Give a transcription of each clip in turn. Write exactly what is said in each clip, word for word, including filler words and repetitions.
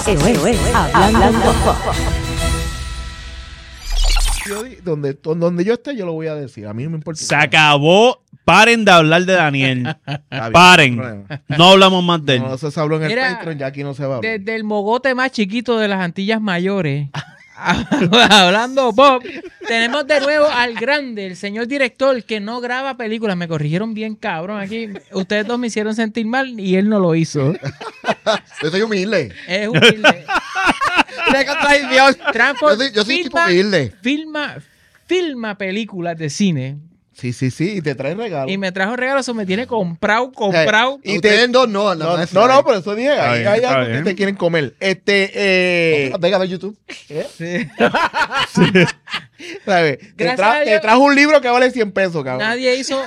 Eso es Hablando Pop. Yo, donde, donde yo esté, yo lo voy a decir. A mí no me importa. Se acabó. Paren de hablar de Daniel. Bien, Paren. no, No hablamos más de él. no, eso se habló en el Mira, Patreon, ya aquí no se va a hablar. Desde el mogote más chiquito de las Antillas Mayores, Hablando Pop, tenemos de nuevo al grande, el señor director que no graba películas. Me corrigieron bien, cabrón. Aquí ustedes dos me hicieron sentir mal y él no lo hizo. Yo soy humilde. Es humilde. ¡Qué contradicción! Transform- Yo soy, yo soy tipo filma, humilde. filma, filma películas de cine. Sí, sí, sí, y te trae regalos. Y me trajo regalos, o me tiene comprado, comprado. Y Ustedes te- dos no, No, no, no, no, por eso dije, Está hay, bien, hay está algo que bien. te quieren comer. Este, eh, Venga, a ver YouTube. Sí. ¿sabes? Te, Gracias tra- a Dios. te trajo un libro que vale cien pesos, cabrón. Nadie hizo.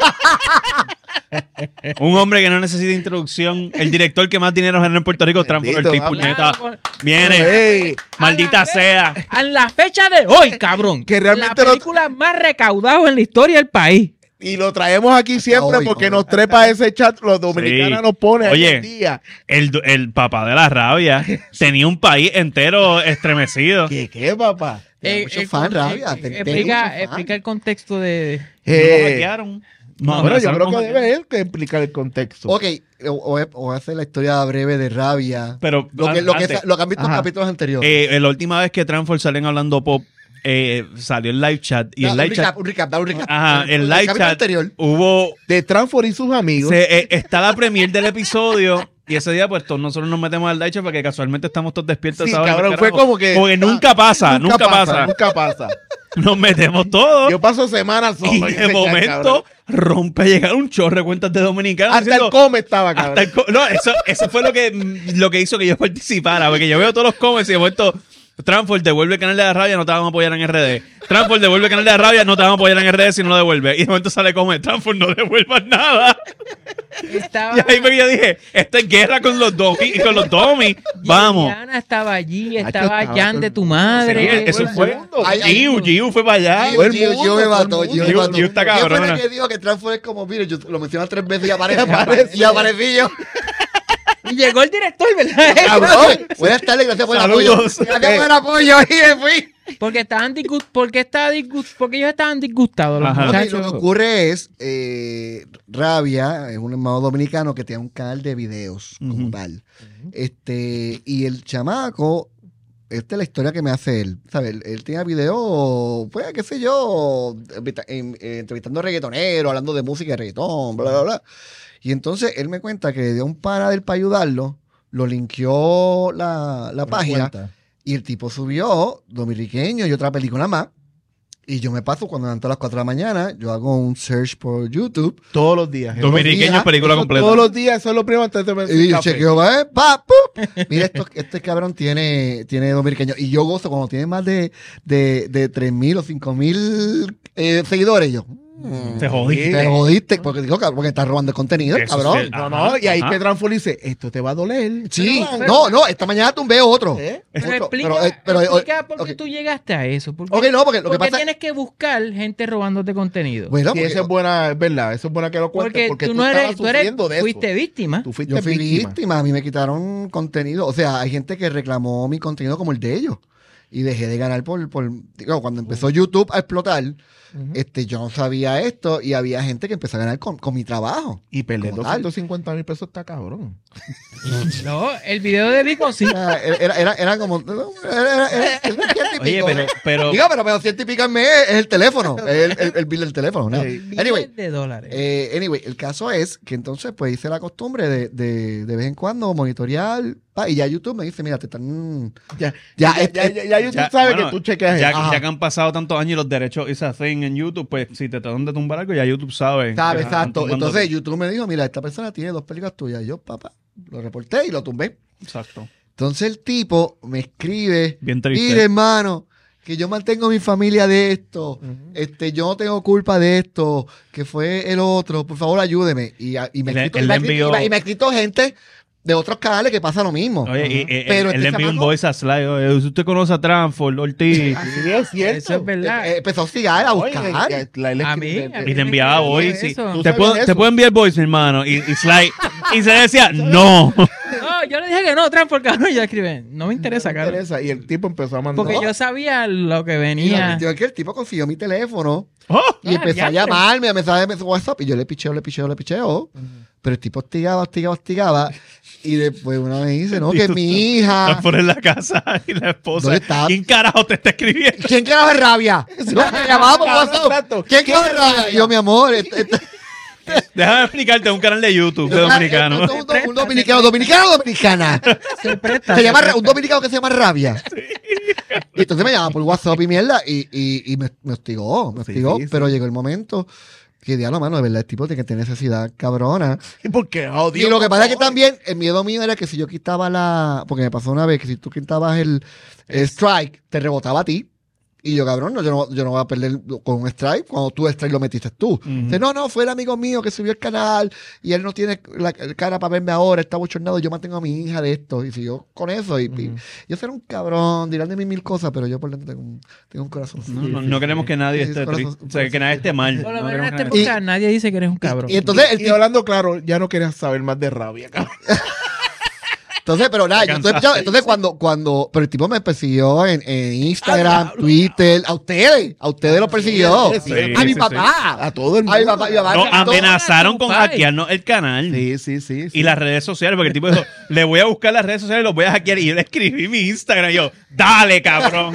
Un hombre que no necesita introducción. El director que más dinero genera en Puerto Rico, Transform Bendito, Ortiz, vamos. puñeta. Claro, Viene. Ey, Maldita A la sea. A la fecha de hoy, cabrón. Que realmente la película más recaudada en la historia del país. y lo traemos aquí siempre Hoy, porque hoy. nos trepa ese chat, los dominicanos Sí. nos ponen Oye. ahí el día. El, el papá de la rabia tenía un país entero estremecido. ¿Qué, qué, papá? Tiene mucho fan, con- rabia, eh, te- te- explica, mucho fan. explica el contexto de. No Eh, lo hackearon. No, bueno, yo amenazaron creo que con debe hackear. él que explicar el contexto. Ok, o, o- o voy a hacer la historia breve de rabia. Pero Lo que, lo que, antes, lo que han visto en Ajá. capítulos anteriores. eh, la última vez que Transform salió en Hablando Pop, eh, salió el live chat. Y Da, el un, live chat. recap, un recap, da un recap. Ajá, el live capítulo chat anterior. hubo. De Transfor y sus amigos. Se, eh, está la premier del episodio. Y ese día, pues todos nosotros nos metemos al live chat porque casualmente estamos todos despiertos. Sí, a esa hora, cabrón, carajo. fue como que- Porque nunca pasa, nunca, pasa. Nunca pasa. Nos metemos todos. Yo paso semanas solo. Y en de ese chat, momento cabrón. rompe a llegar un chorro de cuentas de dominicanos. Hasta diciendo- el come estaba, cabrón. hasta el co- no, eso, eso fue lo que, lo que hizo que yo participara. Porque yo veo todos los comments y de momento. Transform, devuelve el canal de la rabia, no te vamos a apoyar en R D. Transform, devuelve el canal de la rabia, no te vamos a apoyar en R D si no lo devuelve. Y de momento sale como, Transform, no devuelvas nada. Estaba. Y ahí fue que yo dije, esto es guerra con los domis y con los domis. Vamos. Ana estaba allí, Hacho, estaba estaba Jan todo de el tu mundo. Sí, madre. eso todo fue. el mundo. Ay, ay, Giu, Giu fue para allá. Giu, todo el Giu, mundo, Giu me todo el mató, mundo. Giu me Giu- mató. Giu está ¿Quién fue cabrona. la que dijo que Transform es como, mire, yo lo menciono tres veces y aparece? Aparece. Y aparecí yo. Y llegó el director, ¿verdad? Cabrón. Buenas tardes, gracias por el apoyo. Saludos. Gracias por el apoyo y me fui. Porque estaban disgust porque estaba disgust porque ellos estaban disgustados los Ajá. Ok, muchachos. lo que ocurre es, eh, Rabia es un hermano dominicano que tiene un canal de videos como Ujú. tal. Este, y el chamaco, esta es la historia que me hace él. ¿Sabes? Él, él tenía videos, pues, qué sé yo, invita- en- eh, entrevistando reggaetoneros, hablando de música de reggaetón, bla, bla, bla. Y entonces él me cuenta que le dio un pana de él para ayudarlo, lo linkeó la, la página. Cuenta. Y el tipo subió Dominiqueño y otra película más. Y yo me paso cuando levanto a las cuatro de la mañana, yo hago un search por YouTube. Todos los días. Domi- Dominiqueño, días, película Eso completa. Todos los días, eso es lo primero antes de Y yo café. chequeo, ¿va? Pa, ¡pup! Mira, esto, este cabrón tiene, tiene dominiqueño. Y yo gozo cuando tiene más de, de, de tres mil o cinco mil eh, seguidores. Yo, mm, Te jodiste. te jodiste. Porque digo, cabrón, porque estás robando el contenido, Eso cabrón. sí. No, Ajá, no, y ahí ajá. que Transfor dice, esto te va a doler. Sí, Pero, no, no, esta mañana tumbé otro. ¿Eh? Pero Otro, explica, pero, eh, pero, eh, explica por qué ok. tú llegaste a eso. ¿Por qué, Ok, no, porque lo que por qué pasa- tienes que buscar gente robándote contenido? Bueno, Sí, porque eso es buena, es verdad, eso es buena que lo cuentes, porque, porque, tú tú, no eres, estabas tú eres, sufriendo de eso. fuiste víctima. Tú fuiste yo fui víctima. víctima. A mí me quitaron contenido. O sea, hay gente que reclamó mi contenido como el de ellos. Y dejé de ganar por... por digo, cuando empezó YouTube a explotar, este, yo no sabía esto y había gente que empezó a ganar con, con mi trabajo. Y perder Como tal. doscientos cincuenta mil pesos está cabrón. No, el video de Vico sí. Era, era, era, era como... Era, era, era, era ciento y Oye, pico. pero, pero Digo, pero, pero ciento y pico al mes es el teléfono. Es el, el, el bill del teléfono. ¿no? Sí. Anyway, Miles de dólares. Eh, anyway, el caso es que entonces pues hice la costumbre de, de, de vez en cuando monitorear pa, y ya YouTube me dice, mira, te están... Ya, Ya, ya, es- ya, ya, ya YouTube ya, sabe bueno, que tú chequeas ya, eso. Ajá. ya que han pasado tantos años y los derechos y se hacen en YouTube, pues si te tratan de tumbar algo, ya YouTube sabe. ¿Sabe? que están Exacto. tumbando- Entonces YouTube me dijo, mira, esta persona tiene dos películas tuyas. Y yo, papá, lo reporté y lo tumbé. Exacto. Entonces el tipo me escribe, Bien triste. mire, hermano, que yo mantengo mi familia de esto, este, yo no tengo culpa de esto, que fue el otro, por favor ayúdeme. Y, a- y me, ha Le- escrito, él y me ha le escrito- envió- y me- y me ha escrito gente de otros canales que pasa lo mismo. Oye, y, y- Pero él este le envió un chamaco- voice a Sly. Oye, si usted conoce a Transform, Ortiz. Sí, es cierto. Eso es verdad. Eh, eh, empezó a hostigar, a Oye, buscar. la- la- la- A mí, de- a de- mí. Y te enviaba ¿Qué voice. es y- eso? ¿Tú Te sabías puedo, eso? te puedo enviar voice, mi hermano. Y, y Sly. Y se decía, no. No, yo le dije que no, Transform, cabrón. Y yo escribí, no me interesa, No me cabrón. interesa. Y el tipo empezó a mandar. Porque yo sabía lo que Y lo venía. metió es que el tipo consiguió mi teléfono Oh, y Ah, empezó a diantre. llamarme, a mensaje de WhatsApp. Y yo le picheo, le picheo, le picheo. Pero el tipo hostigaba, hostigaba, hostigaba. Y después una vez dice, no, Y que tú- mi Estás hija. por en la casa y la esposa. ¿Dónde está? ¿Quién carajo te está escribiendo? ¿Quién carajo es rabia? No, me llamaba por Cabrón, WhatsApp. exacto. ¿Quién ¿Quién carajo es es rabia? rabia? Y yo, mi amor. este- este- Déjame explicarte, un canal de YouTube de Ah, dominicano. esto es un, un dominicano, dominicano o dominicana. Se presta. Se llama Ra- un dominicano que se llama Rabia. Y entonces me llamaba por WhatsApp y mierda y, y, y me, me hostigó, me Sí, hostigó. sí, sí. Pero llegó el momento que diablo, mano, de verdad, el tipo tiene que tener necesidad cabrona. ¿Y por qué? Oh, Y Dios, lo que por pasa es que favor. también el miedo mío era que si yo quitaba la. Porque me pasó una vez que si tú quitabas el, el strike, te rebotaba a ti. Y yo, cabrón, no, yo, no, yo no voy a perder con un strike cuando tú el strike lo metiste tú. Dice, no, no, fue el amigo mío que subió el canal y él no tiene la la cara para verme ahora, está bochornado, yo mantengo a mi hija de esto. Y siguió con eso. Y, y yo seré un cabrón, dirán de mí mil cosas, pero yo por dentro tengo un, tengo un corazón. No, no, no queremos que nadie Sí, esté corazón- triste. O sea, que nadie esté mal. Por lo No menos en queremos este que nadie- podcast nadie dice que eres un cabrón. Y entonces el Y tipo. hablando claro, ya no querías saber más de rabia, cabrón. Entonces, pero nada, yo estoy- cansaste. entonces cuando, cuando, pero el tipo me persiguió en, en Instagram, Twitter, a ustedes, a ustedes lo persiguió. Sí, a mi sí, papá. A todo el mundo. A mi papá, mi mamá. No, a todo- amenazaron con Pai. hackearnos el canal. Sí, sí, sí. sí. Y las redes sociales, porque el tipo dijo, le voy a buscar las redes sociales y los voy a hackear. Y yo le escribí mi Instagram y yo, dale, cabrón.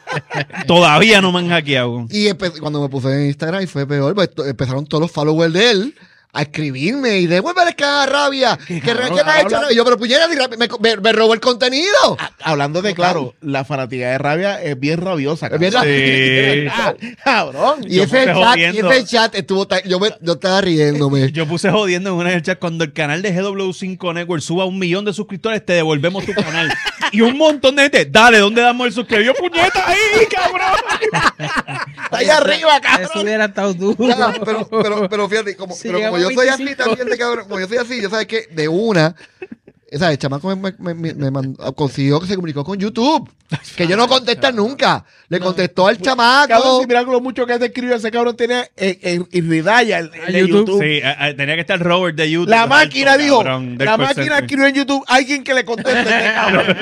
Todavía no me han hackeado. Y empe- cuando me puse en Instagram y fue peor, pues to- empezaron todos los followers de él a escribirme y devuélvele el canal Rabia. ¿Qué, ¿Qué, cabrón, ¿qué me ha hecho habla- Rabia? Y yo, pero puñera, si Rabia me, me, me robó el contenido. Hablando de claro, la fanática de rabia es bien rabiosa. Es bien cabrón. Sí. Ah, Cabrón. Y Yo ese puse chat, y jodiendo. ese chat estuvo tan- yo, me, yo estaba riéndome. Yo puse jodiendo en una del chat, cuando el canal de G W cinco Network suba un millón de suscriptores, te devolvemos tu canal. Y un montón de gente, dale, ¿dónde damos el suscriptor? ¡Puñeta ahí, cabrón! Está ahí arriba, cabrón. Eso hubiera estado duro. Ya, pero, pero, pero fíjate, como, Si pero como llegamos yo a soy así veinticinco. también de cabrón, como yo soy así, yo sabes que de una, o sea, el chamaco me, me, me- me mandó- consiguió que se comunicó con YouTube, que yo no contesté nunca, le contestó al Cabrón, chamaco. si mira lo mucho que te escribió ese cabrón, tenía en, en, en Ridaya, el, el de YouTube. YouTube. Sí, a- a- tenía que estar Robert de YouTube. La alto, máquina dijo, cabrón, del la call máquina center. escribió en YouTube, alguien que le conteste a este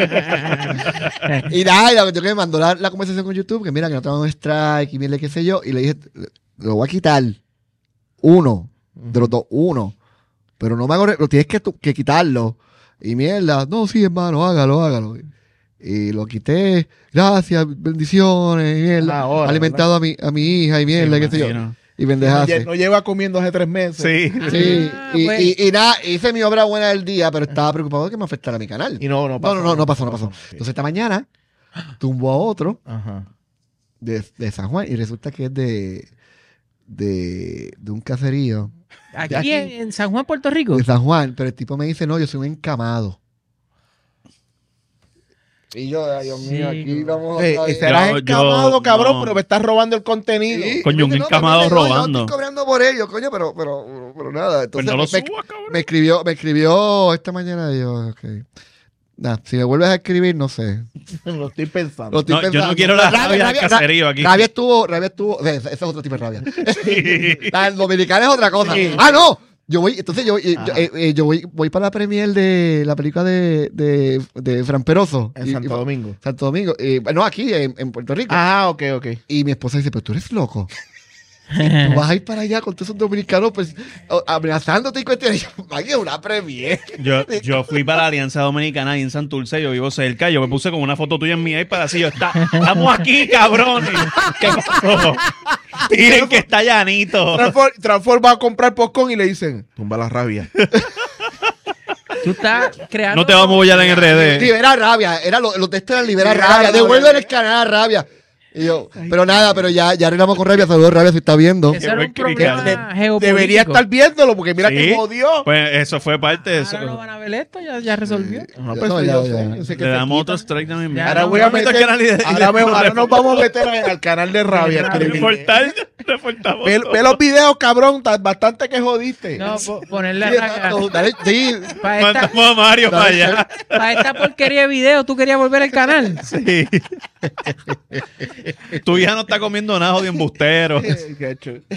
cabrón. Y nada, y la cuestión que me mandó la, la conversación con YouTube, que mira, que no tengo un strike y mira qué sé yo, y le dije, lo voy a quitar, uno, de los dos, uno, pero no me hago, re- lo tienes que, tu- que quitarlo. Y mierda, no, sí, hermano, hágalo, hágalo. Y lo quité, gracias, bendiciones, y mierda. Ahora, alimentado a mi, a mi hija y mierda, Sí, qué sé yo. imagino. Y pendejase. Ya no lleva comiendo hace tres meses. Sí. Sí, Ah, y, pues. y, y nada, hice mi obra buena del día, pero estaba preocupado de que me afectara mi canal. Y no, no no, pasó. no, no, no pasó, no pasó. Sí. Entonces esta mañana tumbo a otro Ajá. de, de San Juan y resulta que es de, de, de un caserío Aquí, aquí. En, en San Juan, Puerto Rico. de San Juan, pero el tipo me dice, no, yo soy un encamado. Y yo, ay, Dios mío, Sí, aquí no. vamos Eh, a eh, serás Yo- encamado, yo- cabrón, no. pero me estás robando el contenido. Sí, Coño, y un me dice, encamado pero no, robando. Yo estoy cobrando por ello, coño, pero, pero, pero, pero nada. Pues Entonces no lo me, subas, cabrón. me escribió, me escribió esta mañana y yo, ok. Nah, si me vuelves a escribir, no sé. Lo estoy pensando. Lo estoy No, yo no pensando. quiero la Rabia, rabia del rabia, caserío aquí. Rabia estuvo, rabia estuvo, ese ese es otro tipo de rabia. Sí. La dominicana es otra cosa. Sí. Ah, no. Yo voy, entonces yo, eh, yo, Ajá. eh, eh, yo voy, voy para la premier de la película de, de, de Fran Peroso. En Y- Santo y- Domingo. Santo Domingo. Eh, no, aquí en, en Puerto Rico. Ah, ok, ok. Y mi esposa dice, pero tú eres loco. Tú vas a ir para allá con todos esos dominicanos pues, o- amenazándote y cuestiones. Aquí es una premier. Yo, yo fui para la Alianza Dominicana ahí en Santurce, yo vivo cerca, yo me puse con una foto tuya en mi iPad así, yo, está, estamos aquí, cabrones. ¿Qué pasó? Miren que está llanito. Transform, Transform va a comprar popcorn y le dicen, tumba la rabia. Tú estás creando. No te vamos a apoyar en R D. Libera rabia. Era lo, los textos eran libera Libera rabia. rabia. Devuelven el canal a rabia. Y yo, pero nada, pero ya, ya arreglamos con rabia. Saludos, rabia, si está viendo. Eso era un Qué buen crical. problema De- geopolítico. Debería estar viéndolo porque mira Sí. que jodió. Pues eso fue parte de eso. Ahora no van a ver esto, ya, ya resolvió. No, Ya, pues no, yo ya, sé, ya. yo sé que Le se damos quita. otro strike también. Ya, Ahora no, voy a no meto meter, el canal y de- ahora, me- ahora nos vamos a meter al canal de rabia. Rabia. Reportar, reportamos. Ve, ve los videos, cabrón, tan- bastante que jodiste. No, po- ponerle Sí, a exacto. Dale, sí. para esta, Mandamos a Mario para allá. para esta porquería de video, ¿tú querías volver al canal? Sí. Tu hija no está comiendo nada de embustero. Eh, gacho.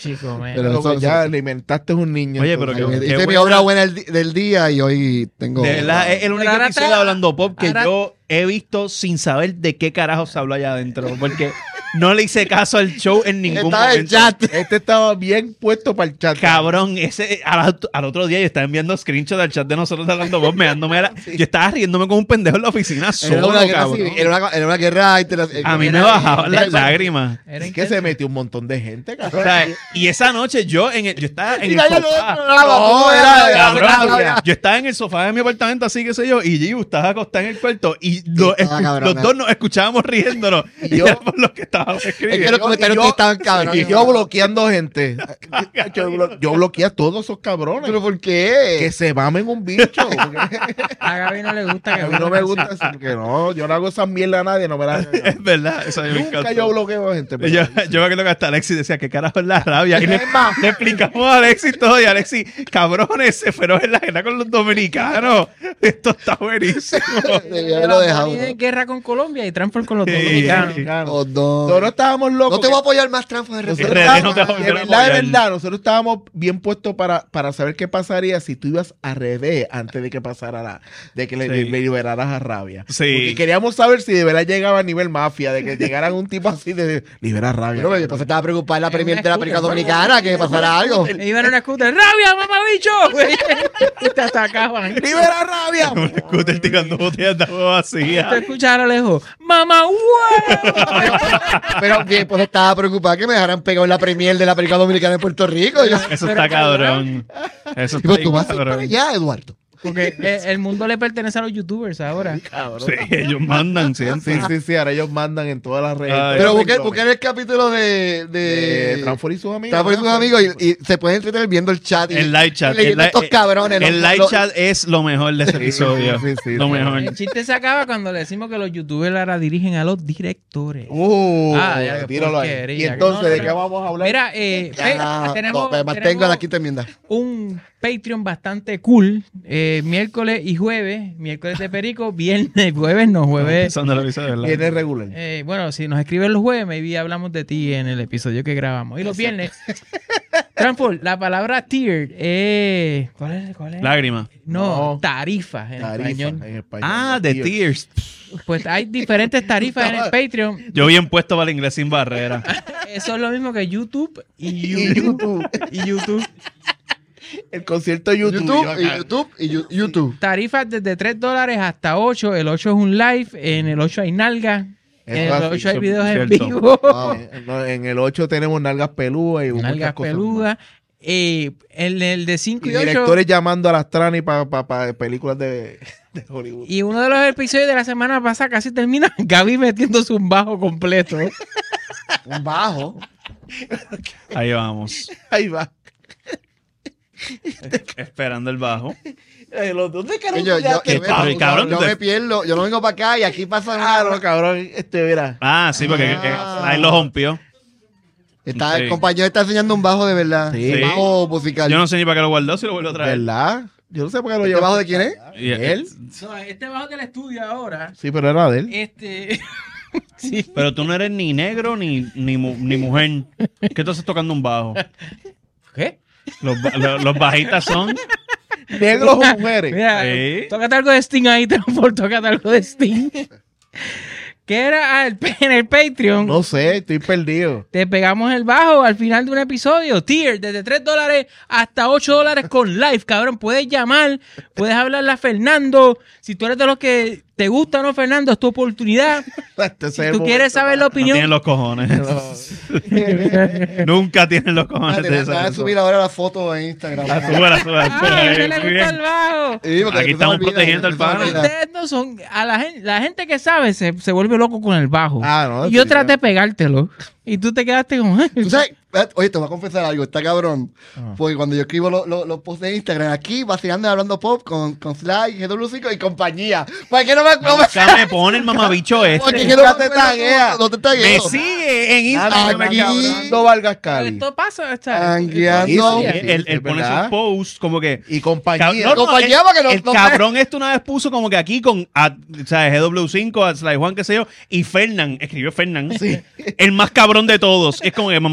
chico, man. Pero Pero eso- ya eso- alimentaste un niño. Oye, pero entonces. qué- Hice mi buena- obra buena del, di- del día y hoy tengo... De verdad, es el Pero único ahora episodio está- de Hablando Pop que ahora- yo he visto sin saber de qué carajo se habló allá adentro. Porque no le hice caso al show en ningún Estaba en momento. chat. Este estaba bien puesto para el chat. Cabrón, ese al, al otro día yo estaba enviando screenshots del chat de nosotros de Hablando Pop, meándome a la- yo estaba riéndome como un pendejo en la oficina Era solo, una, guerra cabrón. civil, era, una, era una guerra internacional. A mí me Era- bajaban era- las lágrimas. Era Es que se metió un montón de gente, O cabrón. sea, y esa noche yo en el, yo estaba en el Mira, ya lo sofá. otro lado, No, ¿cómo era de Cabrón, Rabia. yo estaba en el sofá de mi apartamento, así que sé yo, y Giu estaba acostada en el cuarto y lo- estaba escu- cabrona. los dos nos escuchábamos riéndonos. Y Y yo- era por lo que estábamos Es que escribiendo. los comentarios yo- que estaban cabrones. Y yo bloqueando gente. Yo, blo- yo bloqueé a todos esos cabrones. ¿Pero por qué? Que se mamen un bicho. porque A Gaby no le gusta que a mí no me gusta eso. Porque no, yo no hago esa mierda a nadie. No me la Es verdad, eso a mí me Nunca encantó. yo bloqueo a gente. pero- Yo, yo me acuerdo que hasta Alexis decía, ¿qué carajo es la rabia? Y le, Es más, le explicamos a Alexis todo, y Alexis, cabrones, se fueron en la guerra con los dominicanos. Esto está buenísimo. Debía haberlo dejado. Tiene ¿no? guerra con Colombia y Transform con los Sí. dominicanos. Claro. Los dos. Nosotros estábamos locos. No te voy a que- apoyar más, Transfo, de nosotros R D repente. no te va a estábamos- de volver a verdad, de apoyar. verdad, nosotros estábamos bien puestos para, para saber qué pasaría si tú ibas a revés antes de que pasara la, de que le, Sí. le liberaras a Rabia. Sí. Porque queríamos saber si de verdad llegaba a nivel mafia, de que llegaran un tipo así de liberar Rabia. Pero entonces estaba preocupada en la Es premier una de la excusa. película dominicana, que pasara algo. E iban en una scooter, ¡rabia, mamabicho! Y te atacaban. ¡Libera Rabia! Un scooter tirando botellas de agua Te vacía. escuchas a lo lejos, ¡mamá, huevo! Pero bien, pues estaba preocupada que me dejaran pegado en la premier de la película dominicana en Puerto Rico. Yo, Eso está cabrón. Eso Tipo, está tú vas a ir cabrón. para allá, Eduardo. Porque el, el mundo le pertenece a los youtubers ahora. Cabrón. Sí, ellos mandan siempre. Sí, sí, sí, ahora ellos mandan en todas las redes. Ay. Pero Todos busquen los busquen el capítulo de... de de Transfor y sus amigos. Transfor y sus amigos y, y se pueden entretener viendo el chat. Y, El live chat. y leyendo El, estos li- cabrones. el los- live los- chat es lo mejor de ese episodio. sí, sí, lo sí. mejor. El chiste se acaba cuando le decimos que los youtubers ahora dirigen a los directores. Uh, Ah, ya, qué tíralo ahí. porquería. Y entonces, No, no, ¿de no. qué vamos a hablar? Mira, eh, Ya, pe- tenemos, no, me mantengo tenemos en la quinta enmienda. un Patreon bastante cool. eh, miércoles y jueves. Miércoles de Perico, viernes, jueves no, jueves. Empezando el episodio, ¿verdad? Viene regular. Eh, bueno, si nos escriben los jueves, maybe hablamos de ti en el episodio que grabamos. Y los viernes. Transfor, la palabra tier es. ¿Cuál es? ¿Cuál es? Lágrima. No, No. tarifas en Tarifa, español. en español. Ah, de Tío. Tears. Pues hay diferentes tarifas en el Patreon. Yo bien puesto para el inglés sin barrera. Eso es lo mismo que YouTube y Y YouTube. YouTube. Y YouTube. El concierto de YouTube. YouTube, yo y acá. YouTube y Yu- YouTube. Tarifas desde tres dólares hasta ocho. El ocho es un live. En el ocho hay nalga. En el Eso así, ocho hay eso videos es en cierto. vivo. Wow. Eh, no, en el ocho tenemos nalgas pelúas y muchas Nalgas cosas peludas. Eh, en el de más. cinco Y y ocho. directores llamando a las trani para pa, pa películas de, de Hollywood. Y uno de los episodios de la semana pasada casi termina Gaby metiéndose un bajo completo. Un bajo. Ahí vamos. Ahí va. Esperando el bajo. Eh, los dos de carajo Yo, yo, yo, Qué me- cabrón, cabrón, yo tú te- me pierdo. Yo no vengo para acá y aquí pasa una- Ah, no, cabrón. Este, mira. Ah, sí, porque Ah. eh, ahí lo rompió. Está, Sí. el compañero está enseñando un bajo de verdad. Sí. Un bajo musical. Yo no sé ni para qué lo guardó, si lo vuelvo a traer. ¿Verdad? Yo no sé por qué lo ¿Este lleva. bajo de quién es? Y- ¿Él? So, este bajo del estudio ahora, Sí, pero era de él. este... sí. Pero tú no eres ni negro ni, ni, mu- ni mujer. ¿Qué tú haces tocando un bajo? ¿Qué? Los, ba- lo- los bajistas son. Negros o mujeres. Mira, Sí. tócate algo de Sting ahí, Transfor, tócate algo de Sting. ¿Qué era? Ah, el, en el Patreon. No sé, estoy perdido. Te pegamos el bajo al final de un episodio. Tier, desde tres dólares hasta ocho dólares con live, cabrón. Puedes llamar, puedes hablarle a Fernando. Si tú eres de los que te gusta, ¿no, Fernando? Es tu oportunidad. Este es Si el tú momento quieres saber la No tienen opinión. los cojones. para- Nunca tienen los cojones Ah, de te- eso. te voy a subir ahora la foto en Instagram. Ah, súbela, súbela, Ah, súbela, a él eh, le muy gusta el bien. bajo. Sí, porque Aquí después se estamos me olvida, protegiendo al después se me pana. olvida. Ustedes no son. A la gente, la gente que sabe se, se vuelve loco con el bajo. Ah, no, y yo definitivamente. traté de pegártelo. Y tú te quedaste como. "Ay, Tú sabes, oye, te voy a confesar algo, está cabrón. Ah. Porque cuando yo escribo los los- los posts de Instagram, aquí vacilando y hablando pop con, con Sly, G W cinco y compañía. ¿Para qué no me, no me, Nunca me pone el mamabicho porque este. que no nunca me- te taguea. No te Me tagueo. sigue en Ah, Instagram. no, Aquí. cabrón. no Vargas Cali. Esto pasa. o sea, Anguiando. Sí, Él, sí, él es pone verdad. sus posts como que. Y compañía. Cab- no, no, Compañía, el, porque no- el no- cabrón esto una vez puso como que aquí con a, o sea, G W cinco, a Sly Juan, qué sé yo, y Fernán, escribió Fernán, el más cabrón de todos. Es como que mamabicho, pero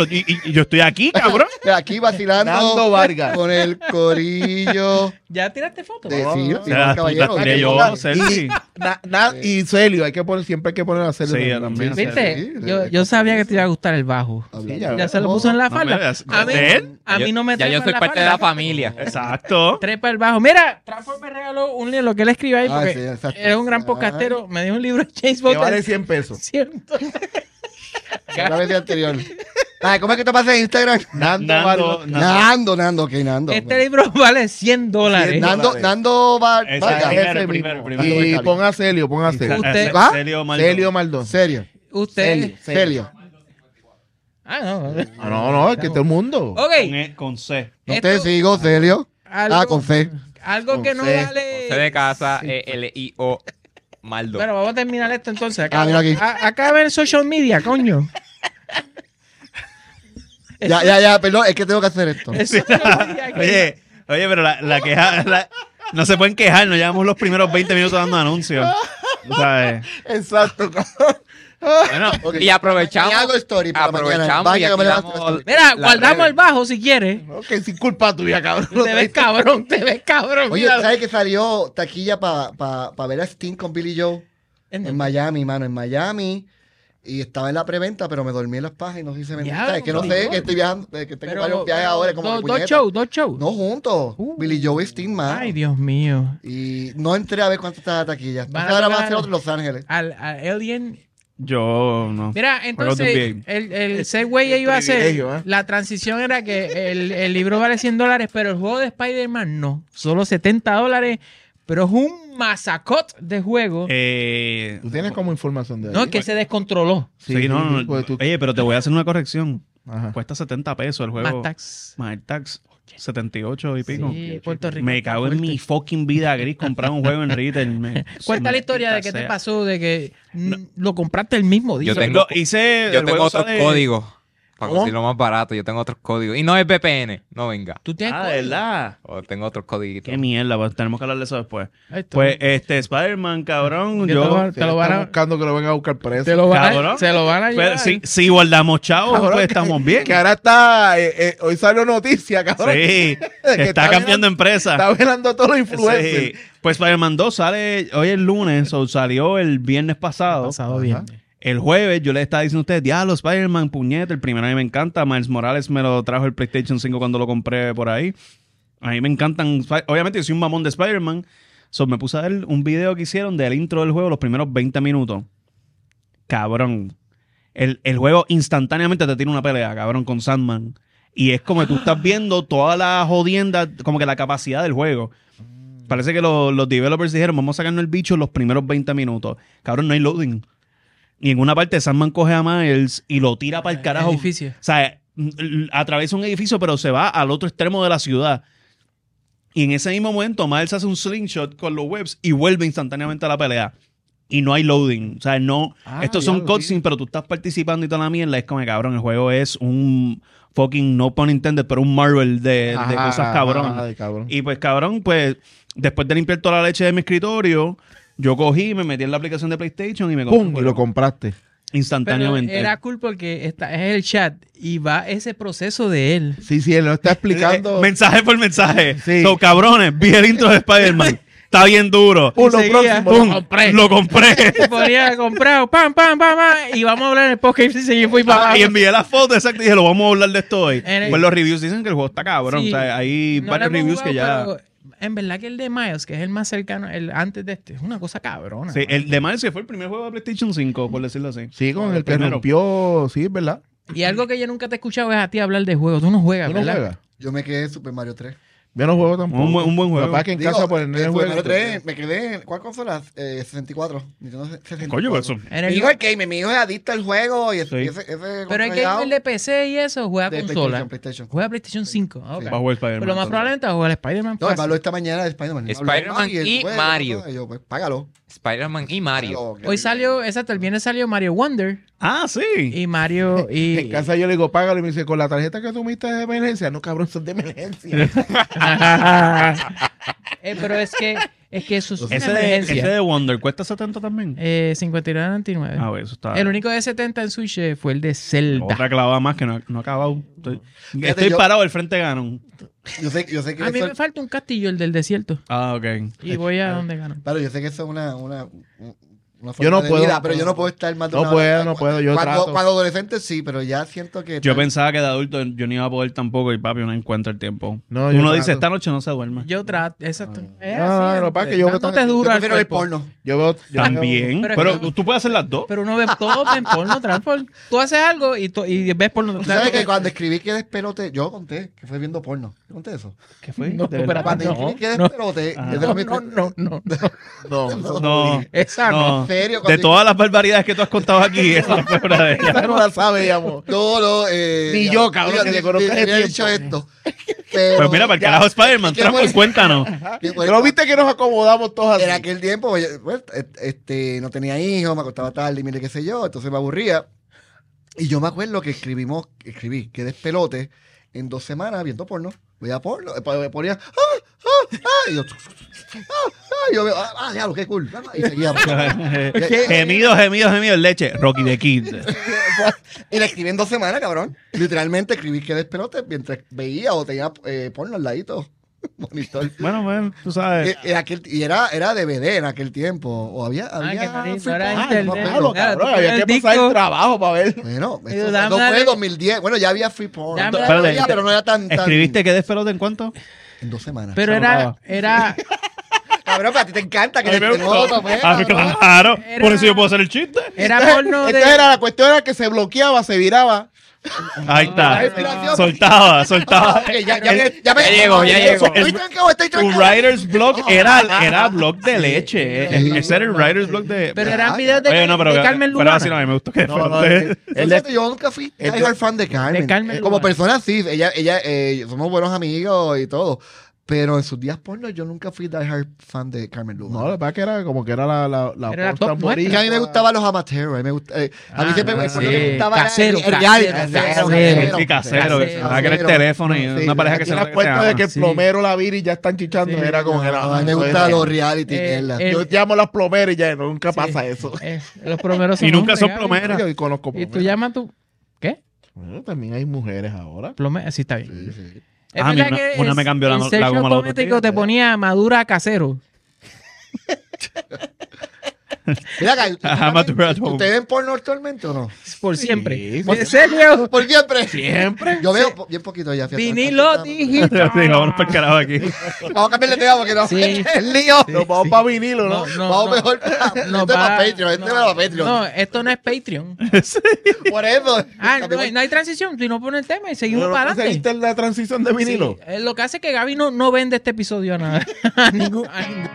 y, y- y yo estoy aquí, cabrón. Aquí vacilando Nando Vargas. con el corillo ¿Ya tiraste fotos? de sí, O sí, sea, caballero. las tiré que yo, ponga- selfie. Na- na- y Celio, hay que poner, siempre hay que poner a Celio. Sí, también. también. Sí, ¿Viste? sí, yo, sí. yo sabía que te iba a gustar el bajo. Sí, ya Ya se lo puso en la No, falda. mira, a, mí, ¿de él? a mí no me Ya yo trepa soy en parte de falda. la familia. Exacto. Trepa el bajo. Mira, Transform me regaló un libro, lo que él escribe ahí, Ah, porque sí, exacto. es un gran Ay. podcastero. Me dio un libro de James Que Bond. vale cien pesos. Cierto. La vez anterior. Ay, ¿cómo es que te pasa en Instagram? Nando, Nando, Vargas. Nando. Nando, Nando, ok, Nando. Este libro vale cien dólares. cien Nando, dólares. Nando Var- Ese Vargas. es primero, Ese primero, mismo. primero. Y pon a Celio, pon a Celio. Usted- ¿Va? Celio Maldonado. Celio Maldonado. Serio. Usted. Celio. Ah, no. No, no, no, es que todo el mundo. Con, Ok. E- con C. No Esto- te sigo, Celio. algo, Ah, con C. algo que no C. vale. C de casa, E L I O, Maldo. Bueno, vamos a terminar esto entonces. Acá, Ah, mira aquí. a- acá ven social media, coño. Ya, ya, ya, perdón, es que tengo que hacer esto. El social media aquí. Oye, oye, pero la, la queja, la- no se pueden quejar, nos llevamos los primeros veinte minutos dando anuncios. Tú sabes. Exacto. Bueno, Ok. y aprovechamos. Y hago story por la mañana. aprovechamos Vaya y que aquí me la- damos Mira, las guardamos redes. el bajo si quieres. Ok, sin culpa tuya, cabrón. Te ves cabrón, te ves cabrón. Oye, míralo. ¿sabes que salió taquilla para pa, pa ver a Sting con Billy Joe? ¿En En dónde? Miami, mano, en Miami. Y estaba en la preventa, pero me dormí en las páginas y no hice mentira. Ya, Es que no Billy sé, Joe. que estoy viajando, eh, que tengo Pero- varios viajes ahora. Como dos, que dos puñeta. shows, dos shows. No juntos. Uh. Billy Joe y Sting, mano. Ay, Dios mío. Y no entré a ver cuánto estaba la taquilla. Van a Entonces ahora van a tocar- hacer otro en Los Ángeles. Al, al Alien. Yo no. Mira, entonces, bien. el, el segue iba a ser, privilegio, ¿eh? la transición era que el, el libro vale cien dólares, pero el juego de Spider-Man no. Solo setenta dólares, pero es un masacot de juego. Eh, Tú tienes como información de ahí. no, que se descontroló. sí, no, no, no. pues tú- Oye, pero te voy a hacer una corrección. Ajá. Cuesta setenta pesos el juego. Más tax. Más el tax. setenta y ocho y pico. Sí, Puerto Rico. Me está cago en fuerte. mi fucking vida gris comprar un juego en retail. Me- Cuenta la historia de qué te sea. pasó, de que mm, lo compraste el mismo día. Yo tengo- Lo hice. Yo el tengo juego otros sale- códigos. Para ¿Cómo? conseguirlo más barato, yo tengo otros códigos. Y no es V P N, no venga. Tú tienes Ah, código? de verdad. O tengo otros códiguitos. Qué mierda, pues tenemos que hablar de eso después. Ahí está. Pues, este, Spider-Man, cabrón, Que te yo... lo- Te te lo lo van a- buscando que lo vengan a buscar preso. Te lo van a- Cabrón. se lo van a Pero llevar. si, si guardamos chavos, Cabrón, pues que- estamos bien. Que ahora está, eh, eh, hoy salió noticia, cabrón. Sí, que está, está cambiando empresa. Está velando a todos los influencers. Sí. Pues Spider-Man dos sale hoy el lunes, o salió el viernes pasado. Pasado bien. El jueves yo le estaba diciendo a ustedes, diablo, Spider-Man, puñete, el primero a mí me encanta. Miles Morales me lo trajo el PlayStation cinco cuando lo compré por ahí. A mí me encantan. Spi- Obviamente yo soy un mamón de Spider-Man. So me puse a ver un video que hicieron del intro del juego, los primeros veinte minutos. Cabrón. El, el juego instantáneamente te tira una pelea, cabrón, con Sandman. Y es como que tú estás viendo toda la jodienda, como que la capacidad del juego. Parece que los, los developers dijeron, vamos a sacarnos el bicho en los primeros veinte minutos. Cabrón, no hay loading. Y en una parte Sandman coge a Miles y lo tira para el carajo. Edificio. O sea, atraviesa un edificio, pero se va al otro extremo de la ciudad. Y en ese mismo momento, Miles hace un slingshot con los webs y vuelve instantáneamente a la pelea. Y no hay loading. O sea, no. Ah, estos son diablo, cutscenes, sí. pero tú estás participando y toda la mierda. Es como, cabrón, el juego es un fucking, no pun intended, pero un Marvel de, de Ajá, cosas cabrón. ajá, de cabrón. Y pues, cabrón, pues, después de limpiar toda la leche de mi escritorio, yo cogí, me metí en la aplicación de PlayStation y me compré ¡Pum! el Y juego lo compraste. Pero instantáneamente. era cool porque está, es el chat y va ese proceso de él. Sí, sí, él lo está explicando. Eh, mensaje por mensaje. Sí. So, cabrones, vi el intro de Spider-Man. Está bien duro. Pum, lo Seguía. próximo, Pum, lo compré. Lo compré. Ponía comprado, pam, pam, pam, pam, y vamos a hablar en el podcast y seguí fui para Ah, y abajo. envié la foto, exacto, y dije, lo vamos a hablar de esto hoy. En el- Pues los reviews dicen que el juego está cabrón. Sí. O sea, hay No varios lo hemos reviews que ya... jugado, pero en verdad que el de Miles, que es el más cercano, el antes de este, es una cosa cabrona. Sí, mano. el de Miles que fue el primer juego de PlayStation cinco, por decirlo así. Sí, con el que Primero. rompió. Sí, es verdad. Y algo que yo nunca te he escuchado es a ti hablar de juegos. Tú no juegas, ¿Tú no ¿verdad? juegas? Yo me quedé en Super Mario tres. Yo no juego tampoco. Un buen- un buen juego. Papá que en Digo, casa por el eh, Super juego. Mario tres, me quedé en... ¿Cuál consola? Eh, sesenta y cuatro. Nintendo sesenta y cuatro. Coño, pues eso. En Mi el- hijo es gamer, mi hijo es adicto al juego y ese, Sí. ese, ese pero hay que controlado ir de P C y eso, juega de consola. PlayStation, PlayStation. Juega PlayStation cinco. ah, ok. Va a jugar Spider-Man. Pero lo más probablemente va a jugar Spider-Man. No, me fácil. habló esta mañana de Spider-Man. Me habló de Spider-Man el y juego, Mario. Y yo, pues, págalo. Spider-Man y Mario. Págalo. Hoy salió, exacto, el viernes salió Mario Wonder Ah, sí. y Mario y... En casa yo le digo, págalo. Y me dice, con la tarjeta que tú me diste de emergencia. No, cabrón, son de emergencia. Eh, pero es que Es que eso es una Ese de, emergencia. ese de Wonder cuesta setenta también. Eh, cincuenta y nueve noventa y nueve. Ah, bueno, eso está. El único de setenta en Switch eh, fue el de Zelda. Otra clavada más que no, no ha acabado. Estoy, Fíjate, estoy yo- parado al frente de Ganon. Yo sé, yo sé que A mí eso, me falta un castillo, el del desierto. Ah, ok. Y voy a donde gano. claro, yo sé que eso es una, una, una forma Yo no de puedo, vida, no pero puedo. yo no puedo estar más de No una puedo, hora. no puedo, yo cuando, trato. cuando adolescente sí, pero ya siento que... Yo pensaba que de adulto yo no iba a poder tampoco y papi no encuentra el tiempo. No, yo Uno trato. dice, esta noche no se duerme. Yo trato, exacto. Es No, así, lo que pasa es que yo veo dándote tan- yo duro al prefiero el cuerpo. porno. Yo veo... yo También. Pero Pero, es que- tú puedes hacer las dos. Pero uno ve todo en porno, Transform. Tú haces algo y, tú- y ves porno. ¿Tú sabes que cuando escribí que despelote, yo conté que fue viendo porno? ¿Yo conté eso? ¿Qué fue? No, ¿De verdad? espérate, Cuando no, escribí que no. despelote, Ah. ese era mi- No, no, no, no. No, no. No. Esa no. No. ¿En serio? De Cuando- todas las barbaridades que tú has contado aquí, esa no fue una de ellas. Esa no la sabe, digamos. No, no, eh, Ni ya- yo, cabrón, ya- que te ni- conozco ni- hace ni había tiempo. dicho esto. Pero Pues mira, para el Ya. carajo Spider-Man, ¿Qué Transform, fue? cuéntanos. que fue- Pero viste que nos acomodamos todos así. En aquel tiempo, pues, pues, et- este, no tenía hijos, me acostaba tarde y mire qué sé yo, entonces me aburría. Y yo me acuerdo que escribimos, escribí, que despelote en dos semanas viendo porno. Voy a porno, eh, pues, ponía, ah, ah, ah, y yo, ah, ah, y yo veo, ah, ah, diablo, qué cool. Y seguía. Gemidos, gemidos, gemidos, leche. Rocky the Kid. Y la escribí en dos semanas, cabrón. Literalmente escribí que despelote mientras veía o tenía eh, porno al ladito. Monitor. Bueno, bueno, tú sabes. Y, y aquel- y era, era D V D en aquel tiempo. O había. Ah, había que no free era porn. internet. no me acuerdo. Claro, Claro, cabrón, tú había pones que el pasar el disco. trabajo para ver. Bueno, Y esto dame no la- fue dos mil diez. Bueno, ya había free porn. Dame la- Pero, Espérate, pero no era tan. tan- ¿Escribiste que despelote en cuánto? En dos semanas. Pero era, era, Cabrón, pero a ti te encanta que A mí me te gustó. pues, Ah, cabrón. claro. Era- Por eso yo puedo hacer el chiste. era porno de... Entonces era la cuestión era que se bloqueaba, se viraba. Ahí está. inspiración. Soltaba, soltaba. Ah, ok, ya, ya, me- ya, me- Ya llegó, ya llegó. Estoy trancado, estoy Tu trancado. writer's block era, era blog de leche. eh. Ese era el writer's block de. Pero Ya, eran ya. videos de, Oye, no, pero, de Carmen pero Luna. así no, a mí me gustó que No, no, despelote. el- Él el- yo nunca fui el- die hard fan de Carmen. de Carmen Eh, como Luna. persona sí, ella, ella, eh, somos buenos amigos y todo. Pero en sus días porno yo nunca fui die hard fan de Carmen Luna. No, la verdad que era como que era la, la, la Era la pornstar top nuestra. Es que a mí me gustaban los amateurs. A mí, me gusta, eh, a mí Ah, siempre me, sí. me gustaba era Casero, el, el reality. casero, Casero, casero. Sí, casero. Casero. Ahora que era el teléfono y Sí, una pareja que aquí se la nota que se cuenta de ama. que el Sí. plomero, la Viri ya están chichando. Sí. Era como que era. No, a mí me eso gustan era- los reality. Eh, mierda. eh, Yo llamo a las plomeras y ya nunca pasa Sí. eso. Eh, los plomeros son Y nunca hombres, son Gaby. plomeras. Yo conozco Y tú plomeras. llamas tu... ¿Qué? Bueno, también hay mujeres ahora. Plome... Sí, está bien. Sí, sí. Es Ah, verdad una- que una el- me cambió la el no- la sexo goma el otro cosmético día. te ponía madura casero. Mira acá, ¿ustedes- Ajá, Madura at home. ¿ustedes ven porno actualmente o no? Por Sí, siempre. sí. ¿En serio? Por siempre. Siempre. Yo veo po- bien poquito ya. fíjate. Vinilo digital. Sí, vámonos para el carajo aquí. Vamos a cambiarle de tema porque no. Sí. El lío. Nos vamos para vinilo, ¿no? No, no, Vamos no. mejor para, No, esto es va- para Patreon. Este no, es para Patreon. No, esto no es Patreon. Por eso. Ah, no hay, no hay transición. Tú no pones el tema y seguimos ¿No para adelante. conseguiste la transición de vinilo? Sí, eh, lo que hace es que Gaby no, no vende este episodio a nada. A ningún- a ningún-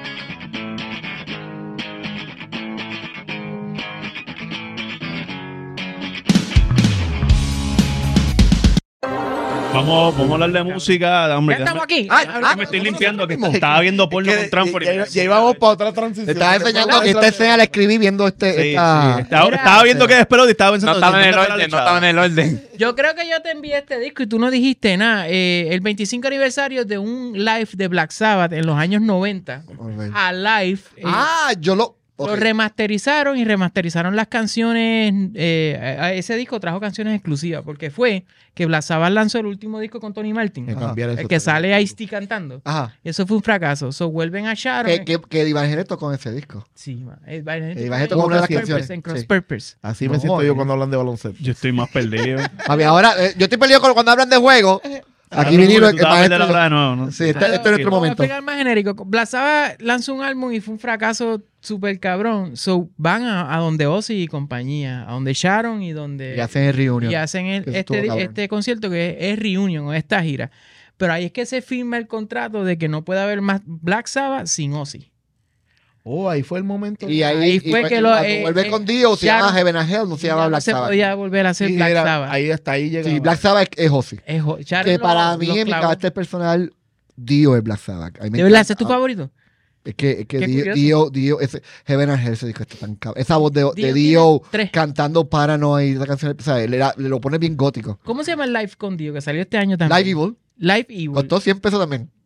Vamos, vamos a hablar de música. Hombre, Ya estamos déjame- aquí. Ay, Ahora- ah, me estoy ¿cómo limpiando que mismo? estaba viendo porno Que- con Transform. ya, ya íbamos para otra transición. Te estaba enseñando que esta escena la escribí viendo este. Sí, esta... sí. Estaba, Mira, estaba viendo que despelote y estaba pensando. No estaba en el ¿dónde fue la orden, no lechada? estaba en el orden. Yo creo que yo te envié este disco y tú no dijiste nada. Eh, el veinticinco aniversario de un live de Black Sabbath en los años noventa. A live. eh, Ah, yo lo. ok. Lo remasterizaron y remasterizaron las canciones. eh, a- a ese disco trajo canciones exclusivas porque fue que Black Sabbath lanzó el último disco con Tony Martin. Que cambiar El eso que también. sale Ice-T cantando. Ajá. Y eso fue un fracaso. So vuelven a Sharon. Que, que, que Ivangelis tocó en ese disco. Sí, man. Eh, Ivangelis Ivangelis tocó tocó una de las Cross canciones, Purpose, en Cross sí. Purpose. Así me No, siento yo eh. cuando hablan de baloncesto. Yo estoy más perdido. Papi, ahora, eh, yo estoy perdido con- cuando hablan de juego. Aquí Ah, vinilo tú el te vas a perder maestro. ahora de nuevo, ¿no? Sí, este, este es nuestro Vamos a momento. explicar más genérico. Black Sabbath lanzó un álbum y fue un fracaso súper cabrón. So van a, a donde Ozzy y compañía, a donde Sharon y donde... Y hacen el reunion. y hacen el- Eso este, estuvo cabrón. este concierto que es, es reunion o esta gira. Pero ahí es que se firma el contrato de que no puede haber más Black Sabbath sin Ozzy. Oh, ahí fue el momento. Y ahí, Ahí y fue que lo- cuando eh, vuelve eh, con Dio, se ya llama no- Heaven and Hell, no se Ya llama no Black se Sabbath. podía volver a hacer Sí, Black era- Sabbath. ahí hasta ahí llegaba. Sí, Black Sabbath es Ozzy. Es jo- Sharon Que lo- para mí, lo en mi clavó. carácter personal, Dio es Black Sabbath. A mí me ¿De verdad encanta. ese es tu favorito? Es que, es que Qué Dio, curioso. Dio, Dio, ese Heaven and Hell, ese disco está tan cabrón. Esa voz de, de Dio Dio tiene tres. cantando Paranoid, esa canción, o sea, le, da- le lo pone bien gótico. ¿Cómo se llama el live con Dio que salió este año también? Live Evil, Live Evil. costó cien pesos también.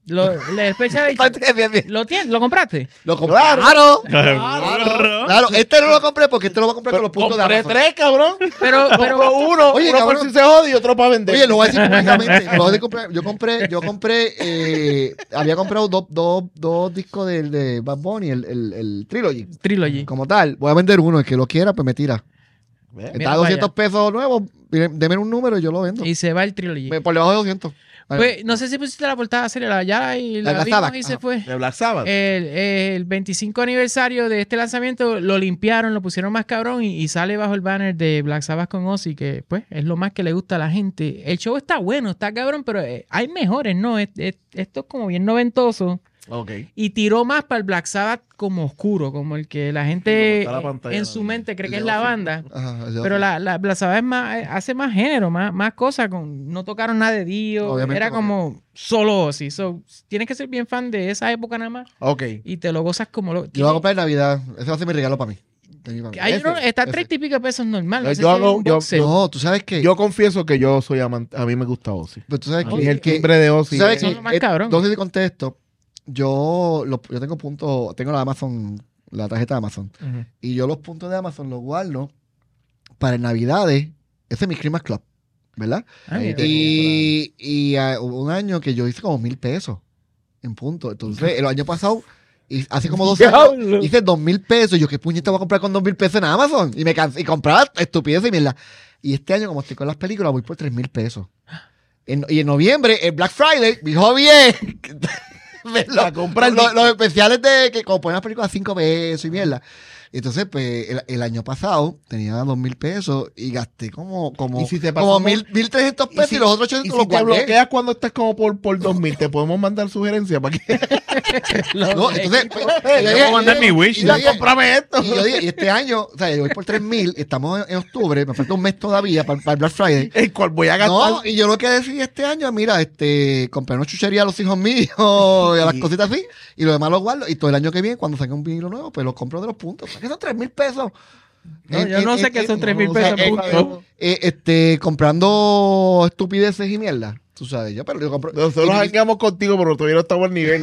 Lo, el Special Edition. Bien, bien. ¿Lo tienes? ¿Lo compraste? Lo compré. Claro. Claro. Claro, claro. Este no lo compré porque este lo voy a comprar con los puntos de Compré Amazon. tres, cabrón. Pero, pero Pero uno, Oye, uno por cabrón. si se jode y otro para vender. Oye, lo voy a decir públicamente. Lo voy a decir comprar- yo compré, yo compré, eh, había comprado dos, dos, dos discos del de Bad Bunny, el, el, el Trilogy. Trilogy. Como tal, voy a vender uno, el que lo quiera, pues me tira. Ve. Está Mira a para doscientos pesos nuevos, mire, deme un número y yo lo vendo. Y se va el Trilogy. Me- por debajo de doscientos. Pues, no sé si pusiste la portada de serie, la ya y la, La vimos Sabbath. y se Ajá. fue. De Black Sabbath. El, el veinticinco aniversario de este lanzamiento lo limpiaron, lo pusieron más cabrón y, y sale bajo el banner de Black Sabbath con Ozzy, que pues es lo más que le gusta a la gente. El show está bueno, está cabrón, pero eh, hay mejores, ¿no? Es- es- esto es como bien noventoso. Ok. Y tiró más para el Black Sabbath como oscuro, como el que la gente Sí, como está la eh, pantalla, en ¿no? su mente cree El que de es la Ozzy. banda. Ajá, el Pero la, la Black Sabbath es más, eh, hace más género, más, más cosas. Con, no tocaron nada de Dio. Obviamente, Era porque- como solo Ozzy. So, tienes que ser bien fan de esa época nada más. Ok. Y te lo gozas como lo. Yo lo voy a comprar en Navidad. Ese va a ser mi regalo para mí. De mí para mí. Hay Ese, uno- está ese. treinta y pico pesos normal. No Yo sé si hago- hay un yo- box set. No, tú sabes que. Yo confieso que yo soy amante. A mí me gusta Ozzy. Pero tú sabes A que. mí el que- timbre de tú Ozzy. sabes es- Son que. lo más eh, cabrón. Entonces, de contexto, yo, lo- yo tengo puntos. Tengo la Amazon, la tarjeta de Amazon. Ujú. Y yo los puntos de Amazon los guardo para en Navidades. Ese es mi Christmas Club, ¿verdad? Ah, mira. Y, y ah, hubo un año que yo hice como mil pesos en puntos. Entonces, el año pasado, y hace como dos años, Diablo. hice dos mil pesos. Y yo, ¿qué puñeta voy a comprar con dos mil pesos en Amazon? Y me cansé, y compraba estupidez y mierda. Y este año, como estoy con las películas, voy por tres mil pesos. En- y en noviembre, el Black Friday, mi hobby es ver Para los, comprar los- discos. los especiales de que como ponen las películas a cinco pesos y mierda. Entonces, pues, el, el año pasado tenía dos mil pesos y gasté como, como, Y si te como pasamos- mil, mil trescientos pesos y, si- los otros Y ochocientos si los te guardé. bloqueas cuando estás como por, por dos mil, te podemos mandar sugerencias para que. No, entonces, pues, Yo yo puedo dije- mandar mi wish. y yo dije- Cómprame esto. Y yo dije, y este año, o sea, yo voy por tres mil, estamos en, en octubre, me falta un mes todavía para, para el Black Friday. El cual voy a gastar. No, y yo lo que decidí este año, mira, este, compré una chuchería a los hijos míos y a las Y- cositas así, y lo demás lo guardo, y todo el año que viene, cuando saque un vinilo nuevo, pues los compro de los puntos. ¿Para qué son tres mil pesos? No, yo no sé qué son tres mil o sea, pesos, eh, punto. eh, este, comprando estupideces y mierda. Tú sabes, yo, pero yo compro. Nosotros y- hangueamos contigo, pero todavía no estamos al nivel.